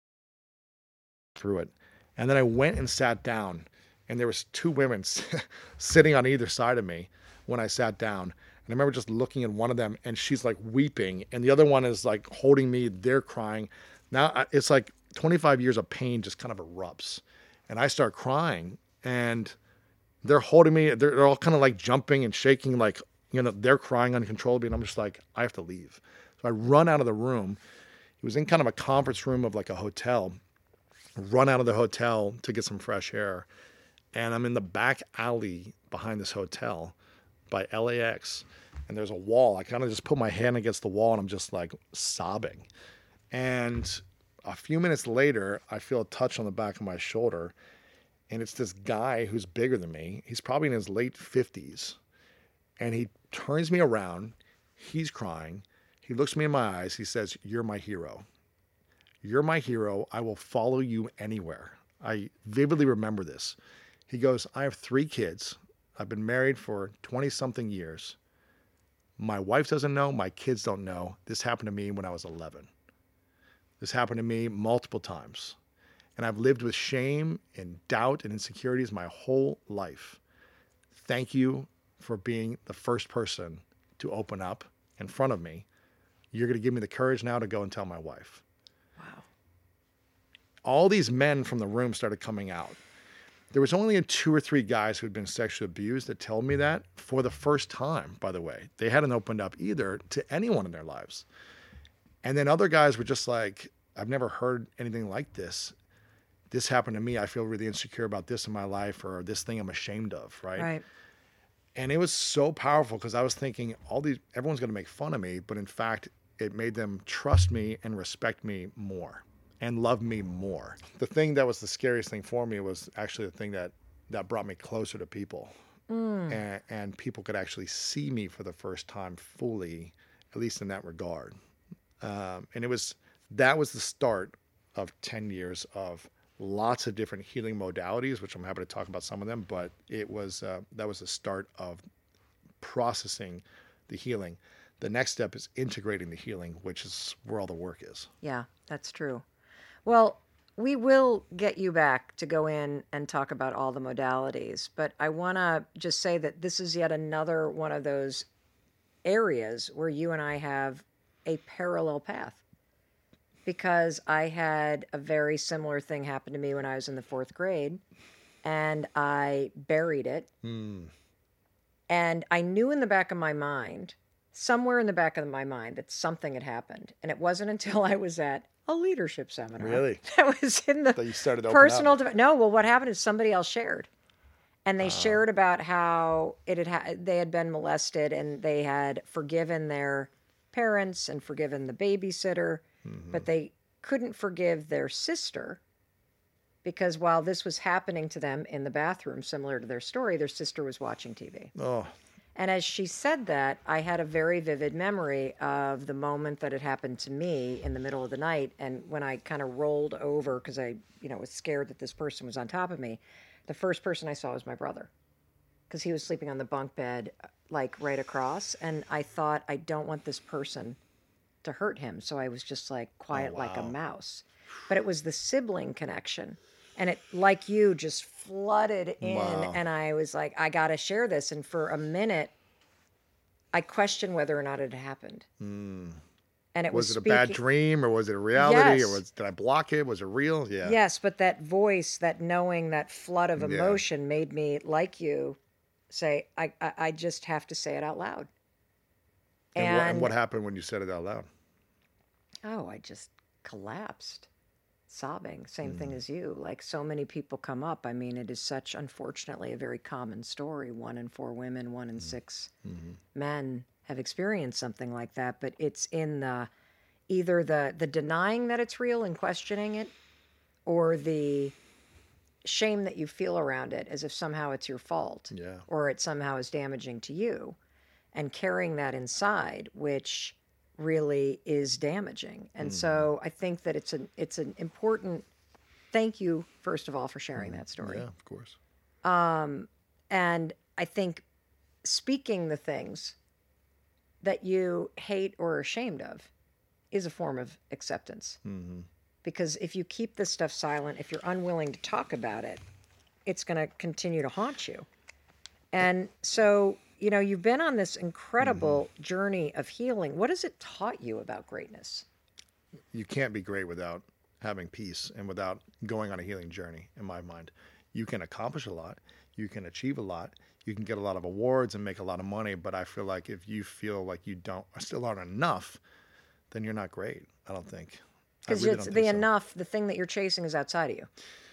Through it. And then I went and sat down, and there was two women sitting on either side of me when I sat down. And I remember just looking at one of them, and she's like weeping, and the other one is like holding me. They're crying. Now it's like 25 years of pain just kind of erupts, and I start crying, and they're holding me. They're all kind of like jumping and shaking, like, you know, they're crying uncontrollably, and I'm just like, I have to leave. So I run out of the room. It was in kind of a conference room of like a hotel. Run out of the hotel to get some fresh air, and I'm in the back alley behind this hotel by LAX, and there's a wall. I kind of just put my hand against the wall, and I'm just like sobbing. And a few minutes later, I feel a touch on the back of my shoulder, and it's this guy who's bigger than me. He's probably in his late 50s, and he turns me around. He's crying. He looks me in my eyes. He says, "You're my hero. You're my hero. I will follow you anywhere." I vividly remember this. He goes, "I have 3 kids. I've been married for 20-something years. My wife doesn't know. My kids don't know. This happened to me when I was 11. This happened to me multiple times. And I've lived with shame and doubt and insecurities my whole life. Thank you for being the first person to open up in front of me. You're going to give me the courage now to go and tell my wife." Wow. All these men from the room started coming out. There was only 2 or 3 guys who had been sexually abused that told me that for the first time, by the way. They hadn't opened up either to anyone in their lives. And then other guys were just like, "I've never heard anything like this. This happened to me. I feel really insecure about this in my life, or this thing I'm ashamed of," right? Right. And it was so powerful because I was thinking everyone's going to make fun of me, but in fact, it made them trust me and respect me more and love me more. The thing that was the scariest thing for me was actually the thing that brought me closer to people. And people could actually see me for the first time fully, at least in that regard. And that was the start of 10 years of lots of different healing modalities, which I'm happy to talk about some of them, but that was the start of processing the healing. The next step is integrating the healing, which is where all the work is. Yeah, that's true. Well, we will get you back to go in and talk about all the modalities, but I want to just say that this is yet another one of those areas where you and I have a parallel path, because I had a very similar thing happen to me when I was in the 4th grade, and I buried it. And I knew in the back of my mind, somewhere in the back of my mind, that something had happened. And it wasn't until I was at a leadership seminar. Really? That was in the That you started to personal open up. No, well, what happened is somebody else shared. And they shared about how they had been molested, and they had forgiven their parents and forgiven the babysitter, but they couldn't forgive their sister, because while this was happening to them in the bathroom, similar to their story, their sister was watching TV. Oh, And as she said that, I had a very vivid memory of the moment that it happened to me in the middle of the night. And when I kind of rolled over, because I, was scared that this person was on top of me, the first person I saw was my brother, because he was sleeping on the bunk bed, like right across. And I thought, I don't want this person to hurt him. So I was just like quiet like a mouse. But it was the sibling connection. And it, like you, just flooded in. Wow. And I was like, I got to share this. And for a minute, I questioned whether or not it had happened. And it was it a bad dream, or was it a reality? Or did I block it? Was it real? Yeah. Yes, but that voice, that knowing, that flood of emotion made me, like you, say, I just have to say it out loud. And what happened when you said it out loud? Oh, I just collapsed, sobbing. Same thing as you. Like so many people come up. I mean, it is such, unfortunately, a very common story. 1 in 4 women, 1 in 6 men have experienced something like that. But it's in either the denying that it's real and questioning it, or the shame that you feel around it, as if somehow it's your fault, or it somehow is damaging to you, and carrying that inside, which really is damaging. And so I think that it's an important, thank you, first of all, for sharing that story. Yeah, of course. And I think speaking the things that you hate or are ashamed of is a form of acceptance. Because if you keep this stuff silent, if you're unwilling to talk about it, it's going to continue to haunt you. And so, you know, you've been on this incredible journey of healing. What has it taught you about greatness? You can't be great without having peace and without going on a healing journey, in my mind. You can accomplish a lot. You can achieve a lot. You can get a lot of awards and make a lot of money. But I feel like if you feel like you still aren't enough, then you're not great, I don't think. Because it's the enough, the thing that you're chasing is outside of you.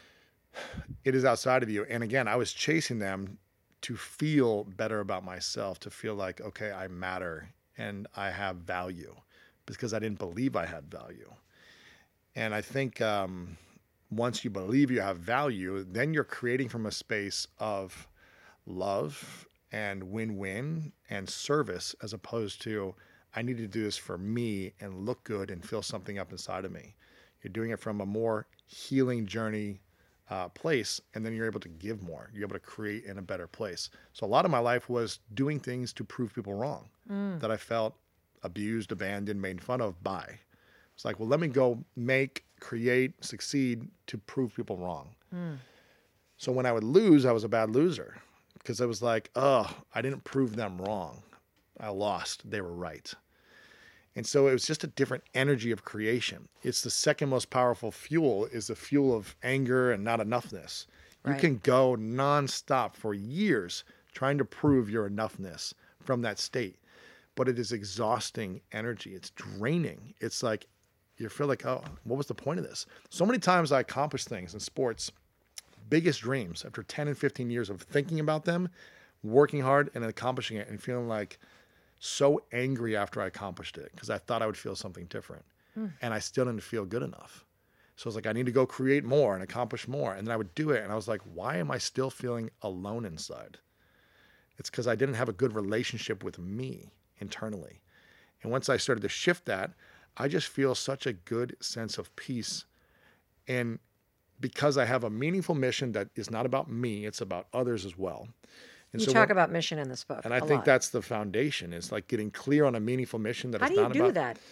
It is outside of you. And again, I was chasing them to feel better about myself, to feel like, okay, I matter and I have value, because I didn't believe I had value. And I think once you believe you have value, then you're creating from a space of love and win-win and service, as opposed to, I need to do this for me and look good and feel something up inside of me. You're doing it from a more healing journey place, and then you're able to give more. You're able to create in a better place. So a lot of my life was doing things to prove people wrong, that I felt abused, abandoned, made fun of by. It's like, well, let me go make, create, succeed to prove people wrong. So when I would lose, I was a bad loser, because I was like, oh, I didn't prove them wrong. I lost. They were right. And so it was just a different energy of creation. It's the second most powerful fuel, is the fuel of anger and not enoughness. You can go nonstop for years trying to prove your enoughness from that state. But it is exhausting energy. It's draining. It's like, you feel like, oh, what was the point of this? So many times I accomplished things in sports, biggest dreams, after 10 and 15 years of thinking about them, working hard and accomplishing it, and feeling like so angry after I accomplished it, because I thought I would feel something different. And I still didn't feel good enough. So I was like, I need to go create more and accomplish more. And then I would do it. And I was like, why am I still feeling alone inside? It's because I didn't have a good relationship with me internally. And once I started to shift that, I just feel such a good sense of peace. And because I have a meaningful mission that is not about me, it's about others as well. And you talk about mission in this book. And I think that's the foundation, is like getting clear on a meaningful mission that it's not about. How do you do that?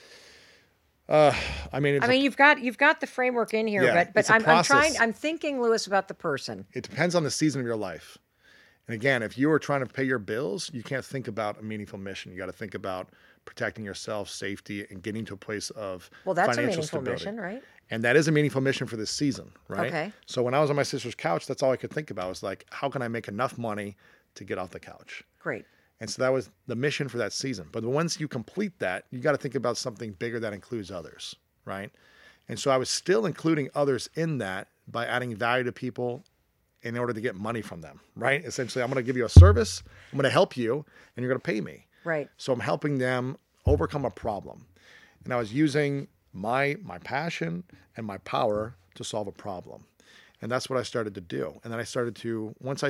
I mean, you've got the framework in here, Yeah, but I'm thinking, Louis, about the person. It depends on the season of your life. And again, if you are trying to pay your bills, you can't think about a meaningful mission. You got to think about protecting yourself, safety, and getting to a place of that's a financial meaningful stability. mission, right? And that is a meaningful mission for this season, right? Okay. So when I was on my sister's couch, that's all I could think about, was like, how can I make enough money to get off the couch? Great. And so that was the mission for that season. But once you complete that, you got to think about something bigger that includes others, right? And so I was still including others in that by adding value to people in order to get money from them, right? Essentially, I'm going to give you a service, I'm going to help you, and you're going to pay me. Right. So I'm helping them overcome a problem. And I was using my passion and my power to solve a problem. And that's what I started to do. And then I started to, once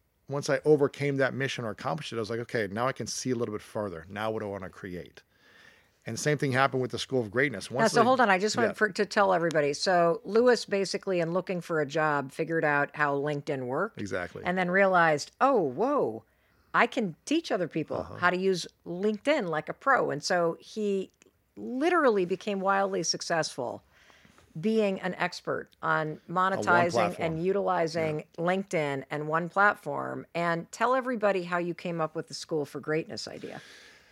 I overcame that mission or accomplished it, I was like, okay, now I can see a little bit further. Now what do I want to create? And the same thing happened with the School of Greatness. Hold on. I just want to tell everybody. So Louis basically, in looking for a job, figured out how LinkedIn worked. Exactly. And then realized, oh, whoa, I can teach other people how to use LinkedIn like a pro. And so he literally became wildly successful being an expert on monetizing and utilizing LinkedIn and one platform. And tell everybody how you came up with the School for Greatness idea.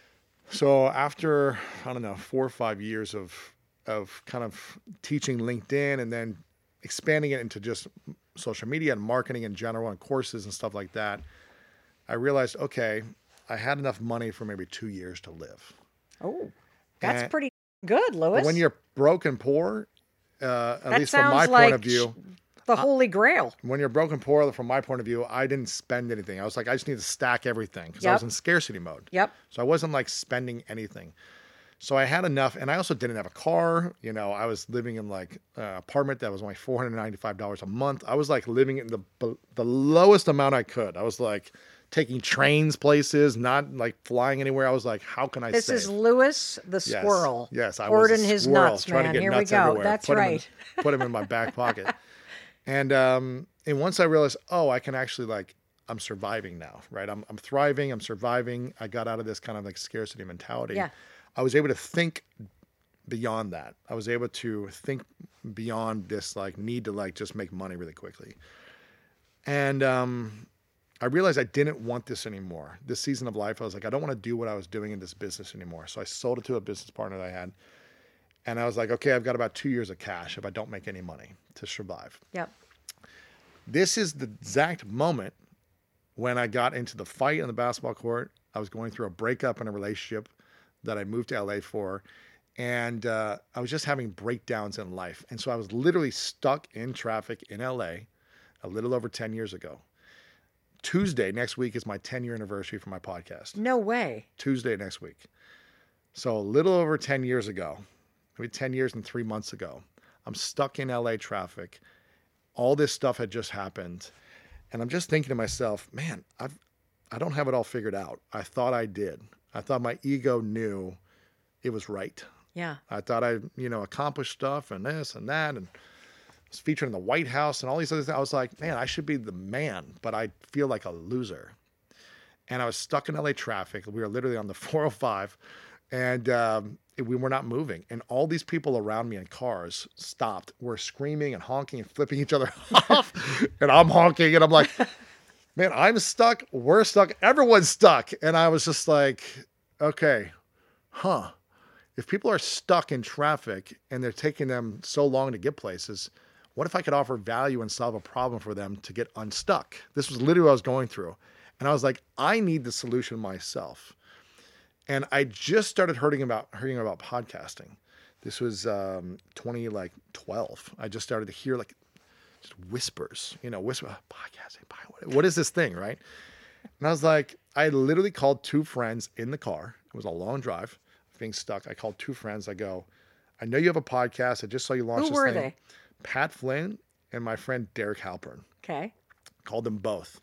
So after, 4 or 5 years of kind of teaching LinkedIn and then expanding it into just social media and marketing in general and courses and stuff like that, I realized, okay, I had enough money for maybe 2 years to live. Oh, that's pretty good, Louis. But when you're broke and poor, at least from my point of view, the Holy Grail. When you're broke and poor, from my point of view, I didn't spend anything. I was like, I just need to stack everything, because I was in scarcity mode. Yep. So I wasn't like spending anything. So I had enough, and I also didn't have a car. I was living in like an apartment that was only $495 a month. I was like living in the lowest amount I could. I was like taking trains places, not like flying anywhere. I was like, how can I This save? is Lewis the squirrel. Yes, I hoarding was a his squirrel, nuts, trying man. to get Here nuts we go. everywhere. That's put right. Put them in my back pocket. And once I realized, oh, I can actually like, I'm surviving now, right? I'm thriving. I'm surviving. I got out of this kind of like scarcity mentality. Yeah. I was able to think beyond that. I was able to think beyond this like need to like just make money really quickly. And I realized I didn't want this anymore. This season of life, I was like, I don't want to do what I was doing in this business anymore. So I sold it to a business partner that I had. And I was like, okay, I've got about 2 years of cash if I don't make any money to survive. Yep. This is the exact moment when I got into the fight on the basketball court. I was going through a breakup in a relationship that I moved to LA for. And I was just having breakdowns in life. And so I was literally stuck in traffic in LA a little over 10 years ago. Tuesday next week is my 10-year anniversary for my podcast. No way. Tuesday next week. So a little over 10 years ago, maybe 10 years and 3 months ago, I'm stuck in LA traffic. All this stuff had just happened. And I'm just thinking to myself, man, I don't have it all figured out. I thought I did. I thought my ego knew it was right. Yeah. I thought I, accomplished stuff and this and that, and was featured in the White House and all these other things. I was like, man, I should be the man, but I feel like a loser. And I was stuck in LA traffic. We were literally on the 405, and we were not moving. And all these people around me in cars stopped, were screaming and honking and flipping each other off. And I'm honking, and I'm like, man, I'm stuck. We're stuck. Everyone's stuck. And I was just like, okay, if people are stuck in traffic and they're taking them so long to get places, what if I could offer value and solve a problem for them to get unstuck? This was literally what I was going through. And I was like, I need the solution myself. And I just started hearing about podcasting. This was 2012. I just started to hear like just whispers, podcasting. What is this thing, right? And I was like, I literally called two friends in the car. It was a long drive. Being stuck, I called two friends. I go, I know you have a podcast. I just saw you launch this thing. Who were they? Pat Flynn and my friend Derek Halpern. Okay. Called them both.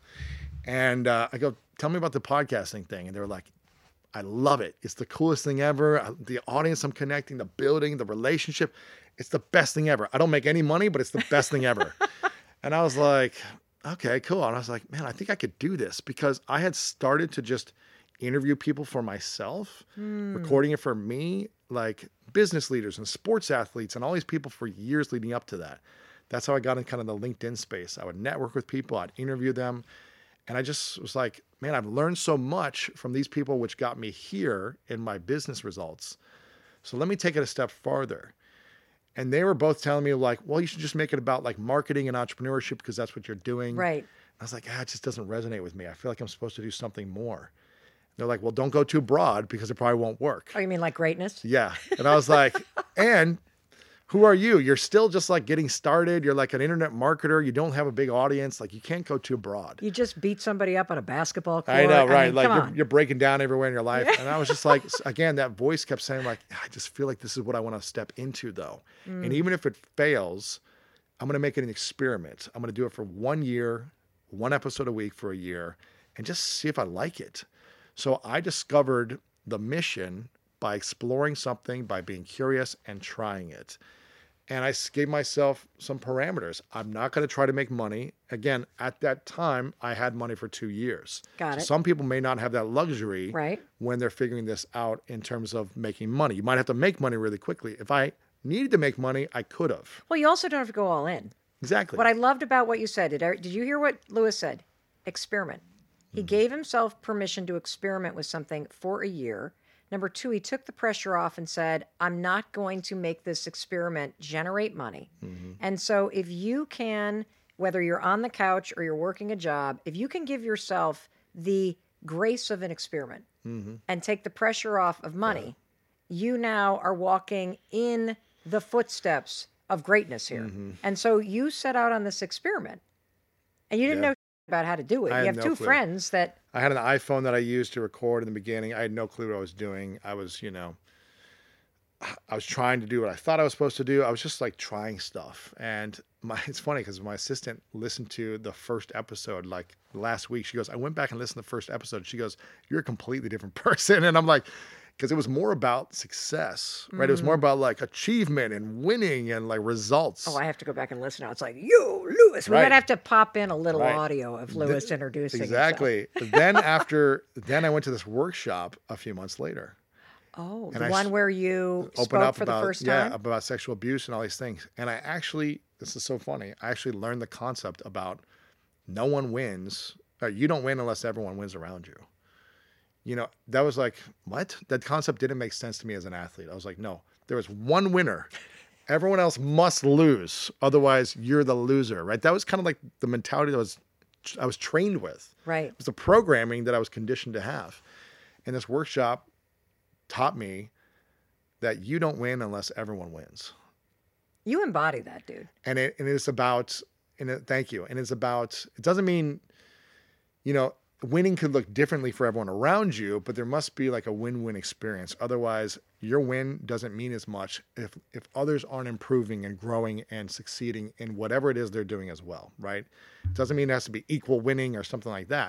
And I go, tell me about the podcasting thing. And they were like, I love it. It's the coolest thing ever. The audience I'm connecting, the building, the relationship. It's the best thing ever. I don't make any money, but it's the best thing ever. And I was like, okay, cool. And I was like, man, I think I could do this, because I had started to just interview people for myself, recording it for me, like business leaders and sports athletes and all these people for years leading up to that. That's how I got in kind of the LinkedIn space. I would network with people, I'd interview them. And I just was like, man, I've learned so much from these people, which got me here in my business results. So let me take it a step farther. And they were both telling me like, well, you should just make it about like marketing and entrepreneurship, because that's what you're doing. Right. I was like, it just doesn't resonate with me. I feel like I'm supposed to do something more. They're like, well, don't go too broad because it probably won't work. Oh, you mean like greatness? Yeah. And I was like, and who are you? You're still just like getting started. You're like an internet marketer. You don't have a big audience. Like, you can't go too broad. You just beat somebody up on a basketball court. I know, right? I mean, Like you're breaking down everywhere in your life. And I was just like, again, that voice kept saying like, I just feel like this is what I want to step into though. And even if it fails, I'm going to make it an experiment. I'm going to do it for 1 year, 1 episode a week for a year, and just see if I like it. So I discovered the mission by exploring something, by being curious and trying it. And I gave myself some parameters. I'm not going to try to make money. Again, at that time, I had money for 2 years. Got it. Some people may not have that luxury Right. when they're figuring this out in terms of making money. You might have to make money really quickly. If I needed to make money, I could have. Well, you also don't have to go all in. Exactly. What I loved about what you said, did you hear what Lewis said? Experiment. He gave himself permission to experiment with something for a year. Number 2, he took the pressure off and said, I'm not going to make this experiment generate money. And so if you can, whether you're on the couch or you're working a job, if you can give yourself the grace of an experiment and take the pressure off of money, you now are walking in the footsteps of greatness here. And so you set out on this experiment and you didn't know about how to do it. I You had have no two clue. friends that I had an iPhone that I used to record in the beginning. I had no clue what I was doing. I was, I was trying to do what I thought I was supposed to do. I was just like trying stuff. And it's funny because my assistant listened to the first episode like last week. She goes, I went back and listened to the first episode. She goes, you're a completely different person. And I'm like, because it was more about success, right? It was more about like achievement and winning and like results. Oh, I have to go back and listen now. It's like, you, Lewis. We're going to have to pop in a little audio of Lewis introducing Exactly. then I went to this workshop a few months later. Oh, and the one where you spoke for the first time? Yeah, about sexual abuse and all these things. And I actually, this is so funny, I actually learned the concept about no one wins, or you don't win unless everyone wins around you. You know, that was like, what? That concept didn't make sense to me as an athlete. I was like, no, there is one winner. Everyone else must lose. Otherwise, you're the loser, right? That was kind of like the mentality that I was trained with. Right. It was the programming that I was conditioned to have. And this workshop taught me that you don't win unless everyone wins. You embody that, dude. And it's about, thank you. And it's about, it doesn't mean, you know, winning could look differently for everyone around you, but there must be like a win-win experience. Otherwise, your win doesn't mean as much if others aren't improving and growing and succeeding in whatever it is they're doing as well, right? It doesn't mean it has to be equal winning or something like that.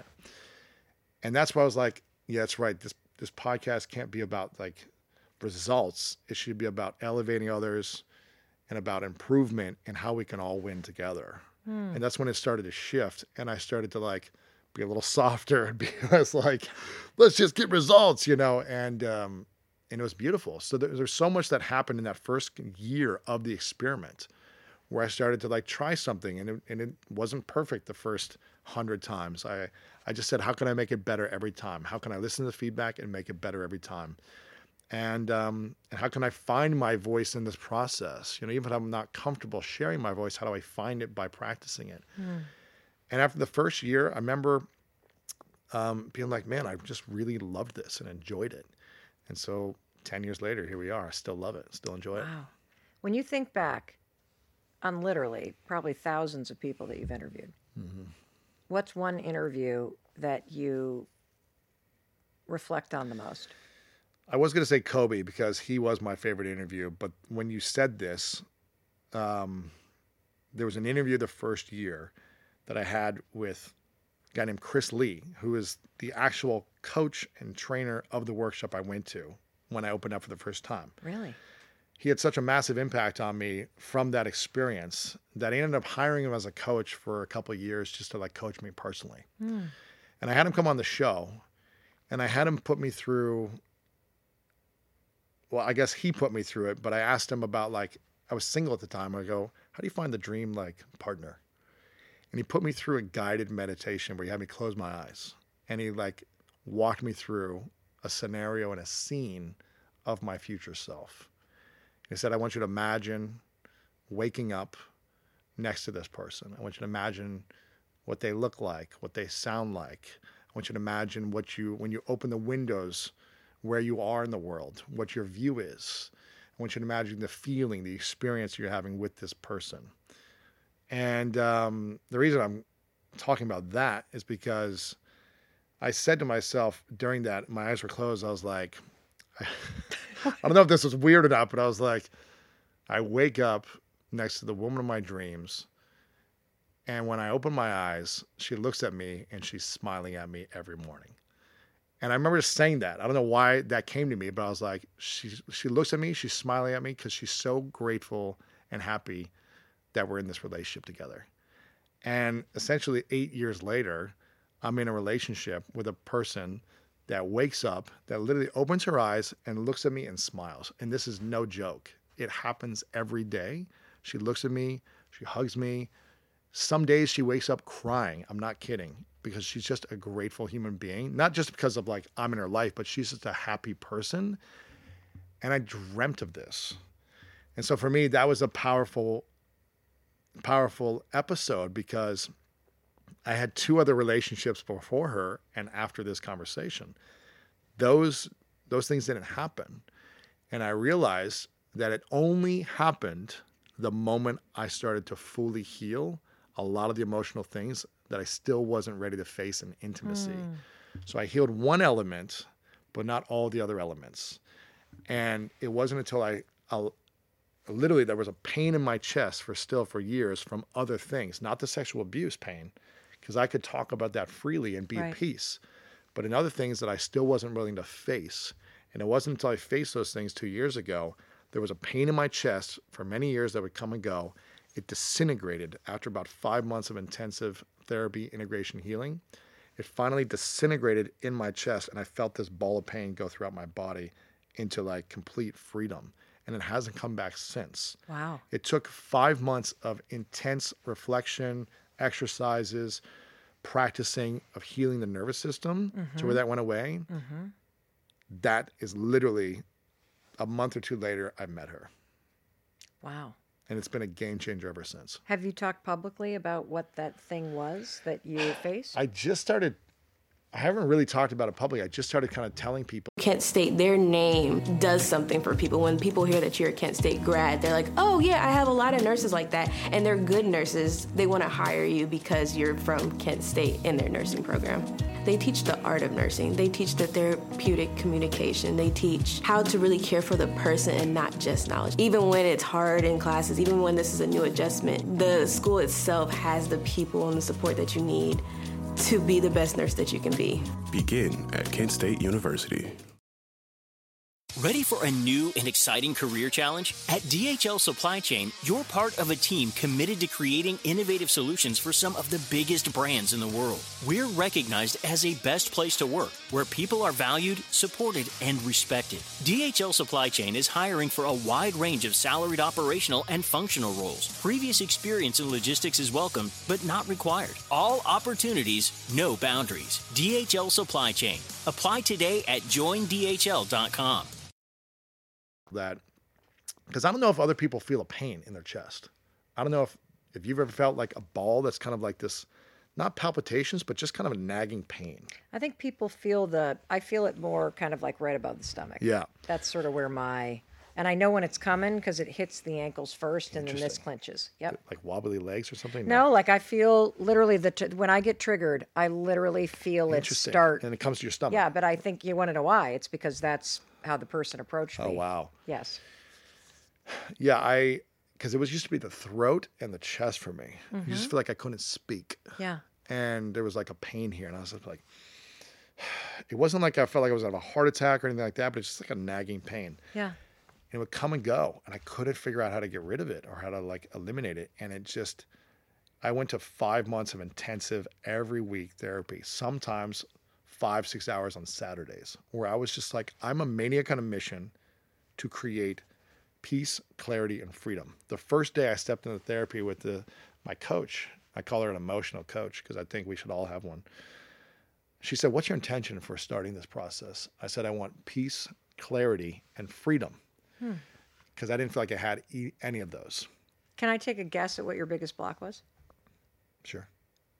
And that's why I was like, yeah, that's right. This podcast can't be about like results. It should be about elevating others and about improvement and how we can all win together. And that's when it started to shift. And I started to like be a little softer and be less like, let's just get results, you know? And it was beautiful. So there's so much that happened in that first year of the experiment where I started to like try something and it wasn't perfect the first 100 times. I just said, how can I make it better every time? How can I listen to the feedback and make it better every time? And how can I find my voice in this process? You know, even if I'm not comfortable sharing my voice, how do I find it by practicing it? And after the first year, I remember being like, man, I just really loved this and enjoyed it. And so 10 years later, here we are. I still love it, still enjoy it. Wow. When you think back on literally probably thousands of people that you've interviewed, what's one interview that you reflect on the most? I was going to say Kobe because he was my favorite interview. But when you said this, there was an interview the first year that I had with a guy named Chris Lee, who is the actual coach and trainer of the workshop I went to when I opened up for the first time. Really? He had such a massive impact on me from that experience that I ended up hiring him as a coach for a couple of years just to like coach me personally. And I had him come on the show and I had him put me through, well, I guess he put me through it, but I asked him about like, I was single at the time. I go, how do you find the dream like partner? And he put me through a guided meditation where he had me close my eyes and he like walked me through a scenario and a scene of my future self. He said, I want you to imagine waking up next to this person. I want you to imagine what they look like, what they sound like. I want you to imagine when you open the windows, where you are in the world, what your view is. I want you to imagine the feeling, the experience you're having with this person. And the reason I'm talking about that is because I said to myself during that, my eyes were closed. I was like, I don't know if this was weird or not, but I was like, I wake up next to the woman of my dreams. And when I open my eyes, she looks at me and she's smiling at me every morning. And I remember just saying that. I don't know why that came to me, but I was like, she looks at me, she's smiling at me because she's so grateful and happy that we're in this relationship together. And essentially 8 years later, I'm in a relationship with a person that wakes up, that literally opens her eyes and looks at me and smiles. And this is no joke. It happens every day. She looks at me, she hugs me. Some days she wakes up crying. I'm not kidding, because she's just a grateful human being. Not just because of like I'm in her life, but she's just a happy person. And I dreamt of this. And so for me, that was a powerful episode because I had 2 other relationships before her and after this conversation. Those things didn't happen. And I realized that it only happened the moment I started to fully heal a lot of the emotional things that I still wasn't ready to face in intimacy. So I healed one element, but not all the other elements. And it wasn't until I literally, there was a pain in my chest for years from other things, not the sexual abuse pain, because I could talk about that freely and be at peace. But in other things that I still wasn't willing to face. And it wasn't until I faced those things 2 years ago, there was a pain in my chest for many years that would come and go. It disintegrated after about 5 months of intensive therapy, integration, healing. It finally disintegrated in my chest, and I felt this ball of pain go throughout my body into like complete freedom. And it hasn't come back since. Wow. It took 5 months of intense reflection, exercises, practicing of healing the nervous system to where that went away. That is literally a month or two later, I met her. Wow. And it's been a game changer ever since. Have you talked publicly about what that thing was that you faced? I haven't really talked about it publicly. I just started kind of telling people. Kent State, their name does something for people. When people hear that you're a Kent State grad, they're like, oh yeah, I have a lot of nurses like that. And they're good nurses. They want to hire you because you're from Kent State in their nursing program. They teach the art of nursing. They teach the therapeutic communication. They teach how to really care for the person and not just knowledge. Even when it's hard in classes, even when this is a new adjustment, the school itself has the people and the support that you need to be the best nurse that you can be. Begin at Kent State University. Ready for a new and exciting career challenge? At DHL Supply Chain, you're part of a team committed to creating innovative solutions for some of the biggest brands in the world. We're recognized as a best place to work, where people are valued, supported, and respected. DHL Supply Chain is hiring for a wide range of salaried operational and functional roles. Previous experience in logistics is welcome, but not required. All opportunities, no boundaries. DHL Supply Chain. Apply today at joindhl.com. That, because I don't know if other people feel a pain in their chest. I don't know if you've ever felt like a ball that's kind of like this, not palpitations, but just kind of a nagging pain. I think people I feel it more kind of like right above the stomach. Yeah. That's sort of where and I know when it's coming because it hits the ankles first and then this clenches. Yep. Like wobbly legs or something? No, like I feel literally when I get triggered, I literally feel it start. And it comes to your stomach. Yeah, but I think you want to know why. It's because that's how the person approached me. Oh, wow. Yes. Yeah, because it used to be the throat and the chest for me. You just feel like I couldn't speak. Yeah. And there was like a pain here. And I was just like, it wasn't like I felt like I was having a heart attack or anything like that, but it's just like a nagging pain. Yeah. And it would come and go. And I couldn't figure out how to get rid of it or how to like eliminate it. And I went to 5 months of intensive every week therapy, sometimes 5-6 hours on Saturdays, where I was just like, I'm a maniac on a mission to create peace, clarity, and freedom. The first day I stepped into therapy with my coach, I call her an emotional coach because I think we should all have one. She said, what's your intention for starting this process? I said, I want peace, clarity, and freedom because I didn't feel like I had any of those. Can I take a guess at what your biggest block was? Sure.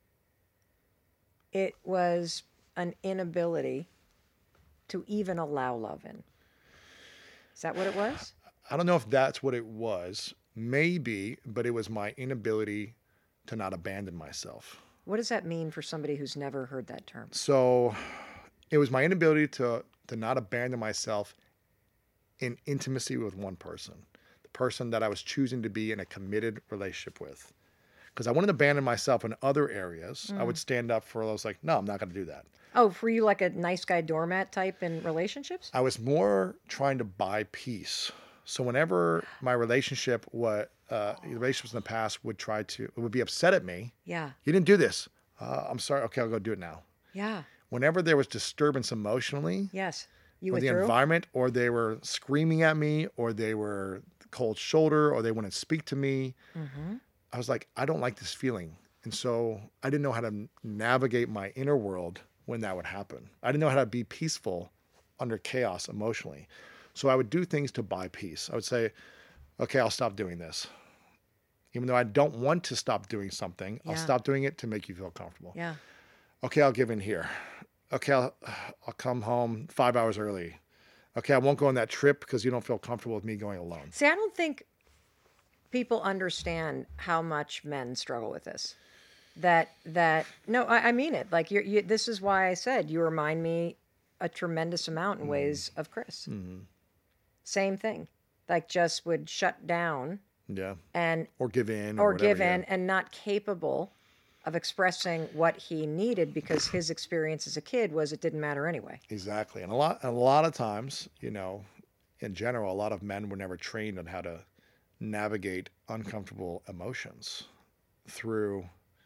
It was an inability to even allow love in. Is that what it was? I don't know if that's what it was. Maybe, but it was my inability to not abandon myself. What does that mean for somebody who's never heard that term? So it was my inability to not abandon myself in intimacy with one person, the person that I was choosing to be in a committed relationship with. Because I wanted to abandon myself in other areas. I would stand up for those like, no, I'm not going to do that. Oh, were you like a nice guy doormat type in relationships? I was more trying to buy peace. So whenever my relationships in the past would be upset at me. Yeah. You didn't do this. I'm sorry. Okay, I'll go do it now. Yeah. Whenever there was disturbance emotionally. Yes. Or the environment, or they were screaming at me, or they were cold shoulder, or they wouldn't speak to me. I was like, I don't like this feeling. And so I didn't know how to navigate my inner world when that would happen. I didn't know how to be peaceful under chaos emotionally. So I would do things to buy peace. I would say, okay, I'll stop doing this. Even though I don't want to stop doing something, I'll stop doing it to make you feel comfortable. Yeah. Okay, I'll give in here. Okay, I'll come home 5 hours early. Okay, I won't go on that trip because you don't feel comfortable with me going alone. See, I don't think people understand how much men struggle with this. No, I mean it. Like this is why I said you remind me a tremendous amount in ways of Chris. same thing. Like just would shut down Yeah. and Or give in. or whatever, give yeah. in and not capable of expressing what he needed because his experience as a kid was it didn't matter anyway. Exactly. And a lot of times, in general, a lot of men were never trained on how to navigate uncomfortable emotions through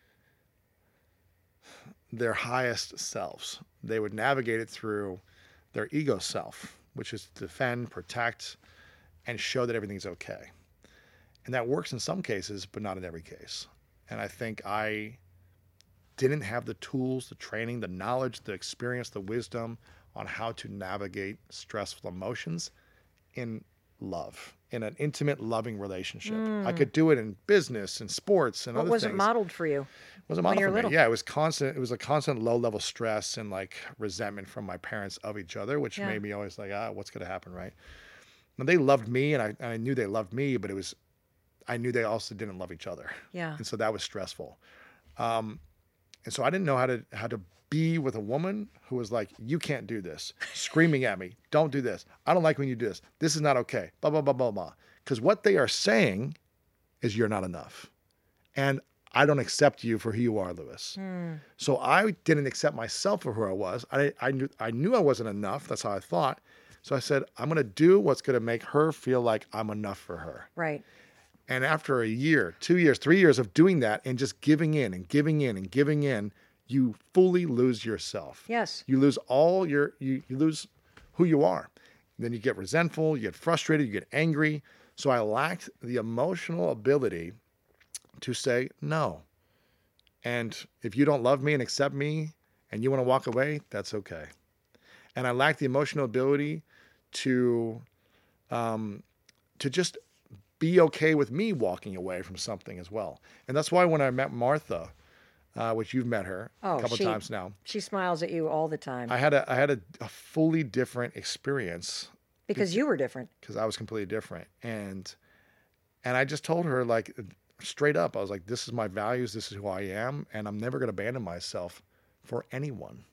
their highest selves. They would navigate it through their ego self, which is to defend, protect, and show that everything's okay. And that works in some cases, but not in every case. And I think I didn't have the tools, the training, the knowledge, the experience, the wisdom on how to navigate stressful emotions in love, in an intimate, loving relationship. I could do it in business and sports and What other was things. it modeled for you? Wasn't when modeled you were for me. little? Yeah, it was constant. It was a constant low-level stress and like resentment from my parents of each other, which Yeah. made me always like, what's going to happen, right? And they loved me, and I knew they loved me, but I knew they also didn't love each other, Yeah. and so that was stressful. And so I didn't know how to be with a woman who was like, you can't do this, screaming at me, don't do this. I don't like when you do this. This is not okay. Blah blah blah blah blah. Because what they are saying is you're not enough, and I don't accept you for who you are, Lewis. So I didn't accept myself for who I was. I knew I wasn't enough. That's how I thought. So I said, I'm going to do what's going to make her feel like I'm enough for her. Right. And after a year, 2 years, 3 years of doing that and just giving in and giving in and giving in, you fully lose yourself. Yes. You lose you lose who you are. Then you get resentful, you get frustrated, you get angry. So I lacked the emotional ability to say no. And if you don't love me and accept me and you want to walk away, that's okay. And I lacked the emotional ability to just be okay with me walking away from something as well. And that's why when I met Martha, which you've met her a couple times now, She smiles at you all the time I had a fully different experience because you were different. because I was completely different. And I just told her, like, straight up, I was like, this is my values, this is who I am, and I'm never going to abandon myself for anyone.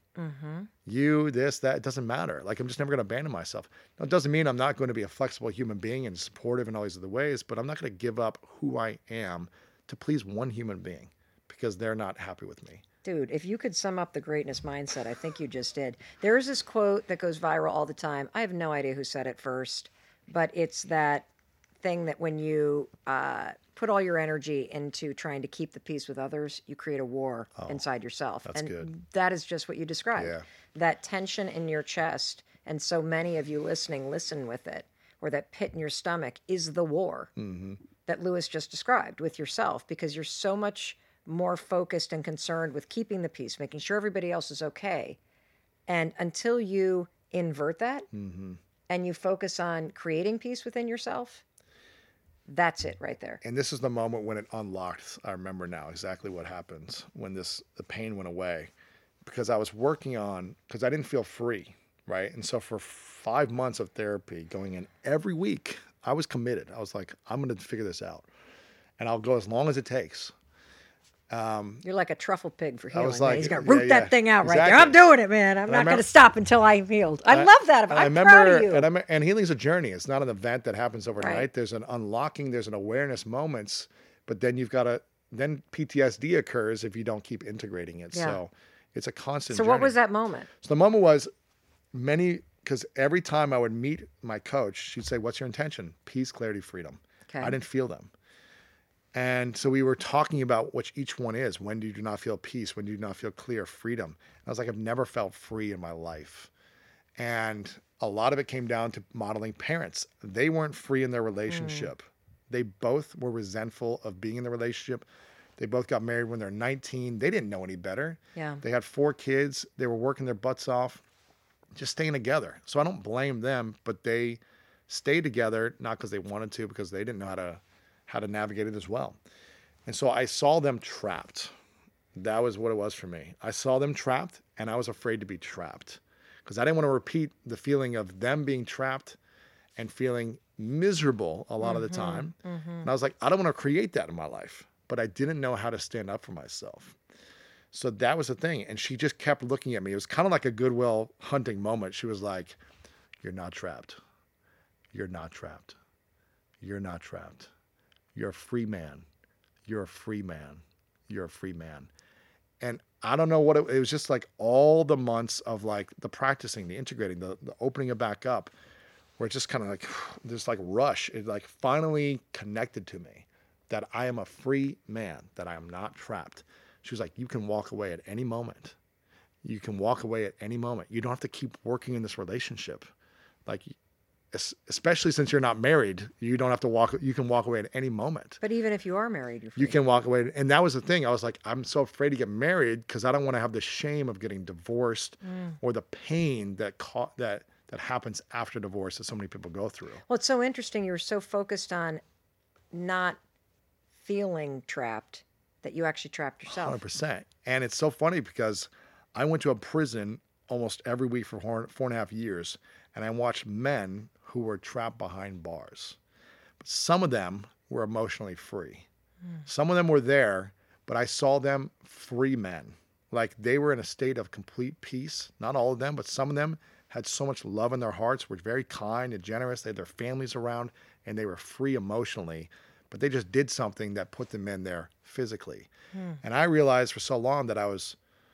You, this, that, it doesn't matter. Like, I'm just never going to abandon myself. Now, it doesn't mean I'm not going to be a flexible human being and supportive in all these other ways, but I'm not going to give up who I am to please one human being because they're not happy with me. Dude, if you could sum up the greatness mindset, I think you just did. There is this quote that goes viral all the time. I have no idea who said it first, but it's that thing that when you put all your energy into trying to keep the peace with others, you create a war inside yourself. That's and good. that is just what you described. Yeah. That tension in your chest, and so many of you listening, listen with it, or that pit in your stomach is the war that Lewis just described with yourself, because you're so much more focused and concerned with keeping the peace, making sure everybody else is okay. And until you invert that and you focus on creating peace within yourself, that's it right there. And this is the moment when it unlocked. I remember now exactly what happened when the pain went away, because I was working on, because I didn't feel free, right? And so for 5 months of therapy, going in every week, I was committed. I was like, I'm going to figure this out, and I'll go as long as it takes. You're like a truffle pig for healing. was man. like, He's going to yeah, root yeah, that thing out right exactly. there. I'm doing it, man. I'm And not I going to remember- stop until I'm healed. I love that. I'm proud of you. And healing's a journey. It's not an event that happens overnight. Right. There's an unlocking, there's an awareness moments, but then then PTSD occurs if you don't keep integrating it. Yeah. So it's a constant So journey. what was that moment? So the moment was because every time I would meet my coach, she'd say, what's your intention? Peace, clarity, freedom. Okay. I didn't feel them. And so we were talking about what each one is. When do you not feel peace? When do you not feel clear? Freedom. And I was like, I've never felt free in my life. And a lot of it came down to modeling parents. They weren't free in their relationship. They both were resentful of being in the relationship. They both got married when they're 19. They didn't know any better. Yeah. They had 4 kids. They were working their butts off, just staying together. So I don't blame them, but they stayed together, not because they wanted to, because they didn't know how to navigate it as well. And so I saw them trapped. That was what it was for me. I saw them trapped, and I was afraid to be trapped because I didn't want to repeat the feeling of them being trapped and feeling miserable a lot of the time. And I was like, I don't want to create that in my life, but I didn't know how to stand up for myself. So that was the thing. And she just kept looking at me. It was kind of like a Goodwill Hunting moment. She was like, you're not trapped. you're not trapped. You're not trapped. You're a free man. You're a free man. You're a free man. And I don't know what it was, just like all the months of like the practicing, the integrating, the opening it back up, where it's just kind of like this like rush. It like finally connected to me that I am a free man, that I am not trapped. She was like, you can walk away at any moment. You can walk away at any moment. You don't have to keep working in this relationship. Like, especially since you're not married, you don't have to walk. You can walk away at any moment. But even if you are married, you're free. You can walk away. And that was the thing. I was like, I'm so afraid to get married because I don't want to have the shame of getting divorced or the pain that happens after divorce that so many people go through. Well, it's so interesting. You were so focused on not feeling trapped that you actually trapped yourself. 100%. And it's so funny because I went to a prison almost every week for 4.5 years, and I watched men who were trapped behind bars. But some of them were emotionally free. Some of them were there, but I saw them free men. Like they were in a state of complete peace. Not all of them, but some of them had so much love in their hearts, were very kind and generous. They had their families around, and they were free emotionally. But they just did something that put them in there physically. And I realized for so long that I was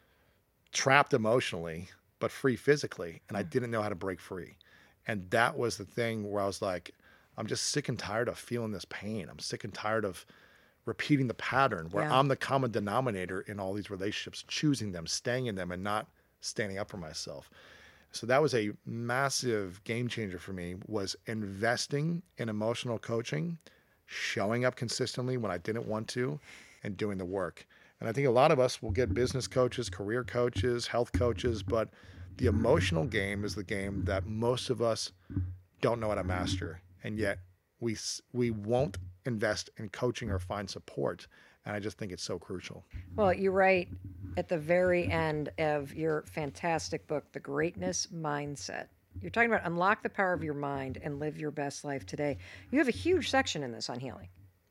trapped emotionally, but free physically. And I didn't know how to break free. And that was the thing where I was like, I'm just sick and tired of feeling this pain. I'm sick and tired of repeating the pattern where I'm the common denominator in all these relationships, choosing them, staying in them, and not standing up for myself. So that was a massive game changer for me, was investing in emotional coaching, showing up consistently when I didn't want to, and doing the work. And I think a lot of us will get business coaches, career coaches, health coaches, but the emotional game is the game that most of us don't know how to master. And yet we won't invest in coaching or find support. And I just think it's so crucial. Well, you write at the very end of your fantastic book, The Greatness Mindset. You're talking about unlock the power of your mind and live your best life today. You have a huge section in this on healing.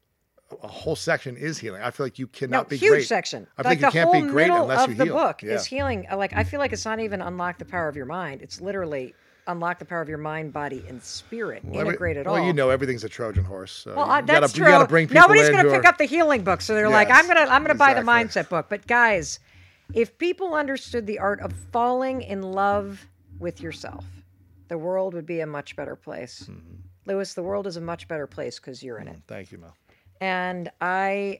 A whole section is healing. I feel like you cannot be huge great. Section. I like think you can't be great unless you heal. The book is healing. Like I feel like it's not even unlock the power of your mind. It's literally unlock the power of your mind, body, and spirit. Integrate it all. Well, you know everything's a Trojan horse. So that's true. You gotta bring people Nobody's in going to pick up the healing book, so they're like, I'm gonna buy the mindset book. But guys, if people understood the art of falling in love with yourself, the world would be a much better place. Lewis, the world is a much better place because you're in it. Thank you, Mel. And I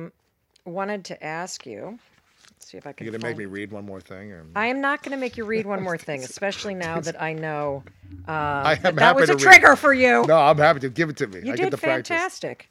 wanted to ask you, let's see if I can. You're going to make me read one more thing? Or... I am not going to make you read one more thing, especially now that I know that was a trigger for you. No, I'm happy to. Give it to me. You I did get the fantastic.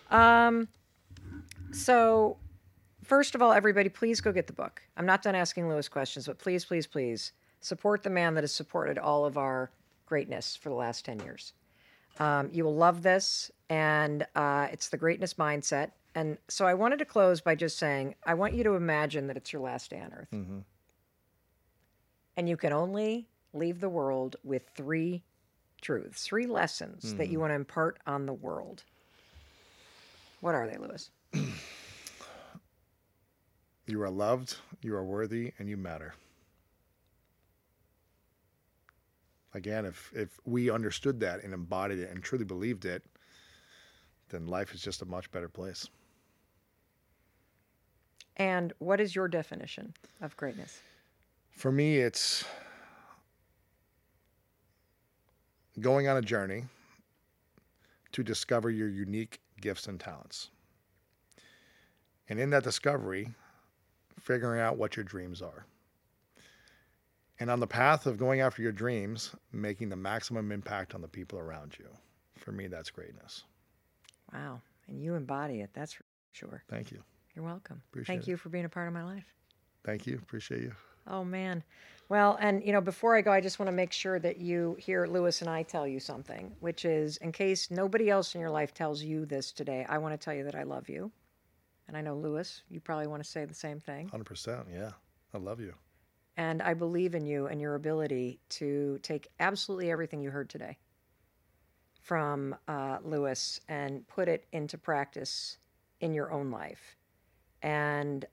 So, first of all, everybody, please go get the book. I'm not done asking Lewis questions, but please, please, please support the man that has supported all of our greatness for the last 10 years. You will love this, and it's The Greatness Mindset. And so I wanted to close by just saying, I want you to imagine that it's your last day on Earth. And you can only leave the world with 3 truths, 3 lessons that you want to impart on the world. What are they, Lewis? You are loved, you are worthy, and you matter. Again, if we understood that and embodied it and truly believed it, then life is just a much better place. And what is your definition of greatness? For me, it's going on a journey to discover your unique gifts and talents. And in that discovery, figuring out what your dreams are. And on the path of going after your dreams, making the maximum impact on the people around you. For me, that's greatness. Wow. And you embody it. That's for sure. Thank you. You're welcome. Appreciate Thank you for being a part of my life. Thank you. Appreciate you. Oh, man. Well, and, before I go, I just want to make sure that you hear Lewis and I tell you something, which is, in case nobody else in your life tells you this today, I want to tell you that I love you. And I know, Lewis, you probably want to say the same thing. 100%. Yeah. I love you. And I believe in you and your ability to take absolutely everything you heard today from Lewis and put it into practice in your own life. And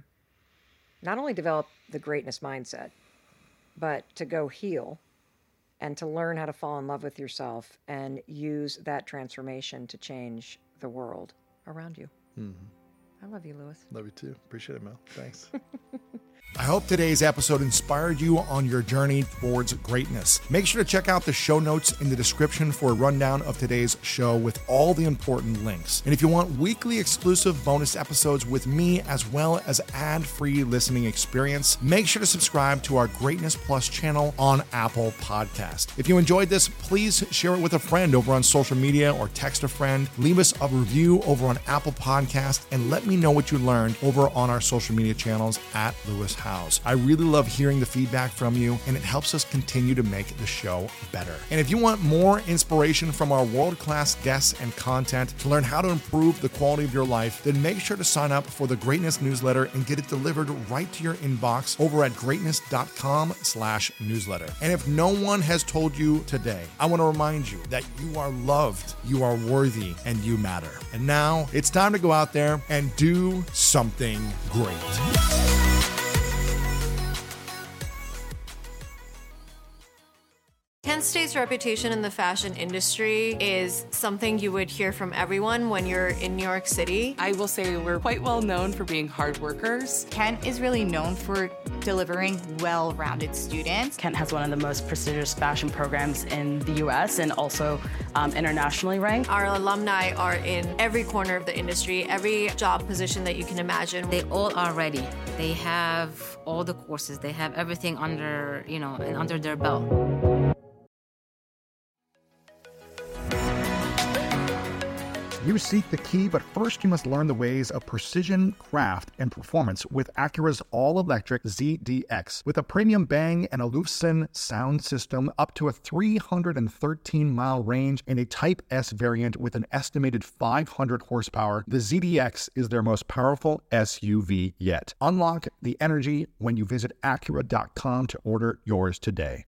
not only develop the greatness mindset, but to go heal and to learn how to fall in love with yourself and use that transformation to change the world around you. I love you, Louis. Love you too. Appreciate it, Mel. Thanks. I hope today's episode inspired you on your journey towards greatness. Make sure to check out the show notes in the description for a rundown of today's show with all the important links. And if you want weekly exclusive bonus episodes with me, as well as ad-free listening experience, make sure to subscribe to our Greatness Plus channel on Apple Podcast. If you enjoyed this, please share it with a friend over on social media or text a friend. Leave us a review over on Apple Podcast and let me know what you learned over on our social media channels at Louis House. I really love hearing the feedback from you, and it helps us continue to make the show better. And if you want more inspiration from our world-class guests and content to learn how to improve the quality of your life, then make sure to sign up for the Greatness newsletter and get it delivered right to your inbox over at greatness.com/newsletter. And if no one has told you today, I want to remind you that you are loved, you are worthy, and you matter. And now it's time to go out there and do something great. Kent State's reputation in the fashion industry is something you would hear from everyone when you're in New York City. I will say we're quite well known for being hard workers. Kent is really known for delivering well-rounded students. Kent has one of the most prestigious fashion programs in the U.S. and also internationally ranked. Our alumni are in every corner of the industry, every job position that you can imagine. They all are ready. They have all the courses. They have everything under their belt. You seek the key, but first you must learn the ways of precision, craft, and performance with Acura's all-electric ZDX. With a premium Bang and Olufsen sound system, up to a 313-mile range, and a Type S variant with an estimated 500 horsepower, the ZDX is their most powerful SUV yet. Unlock the energy when you visit Acura.com to order yours today.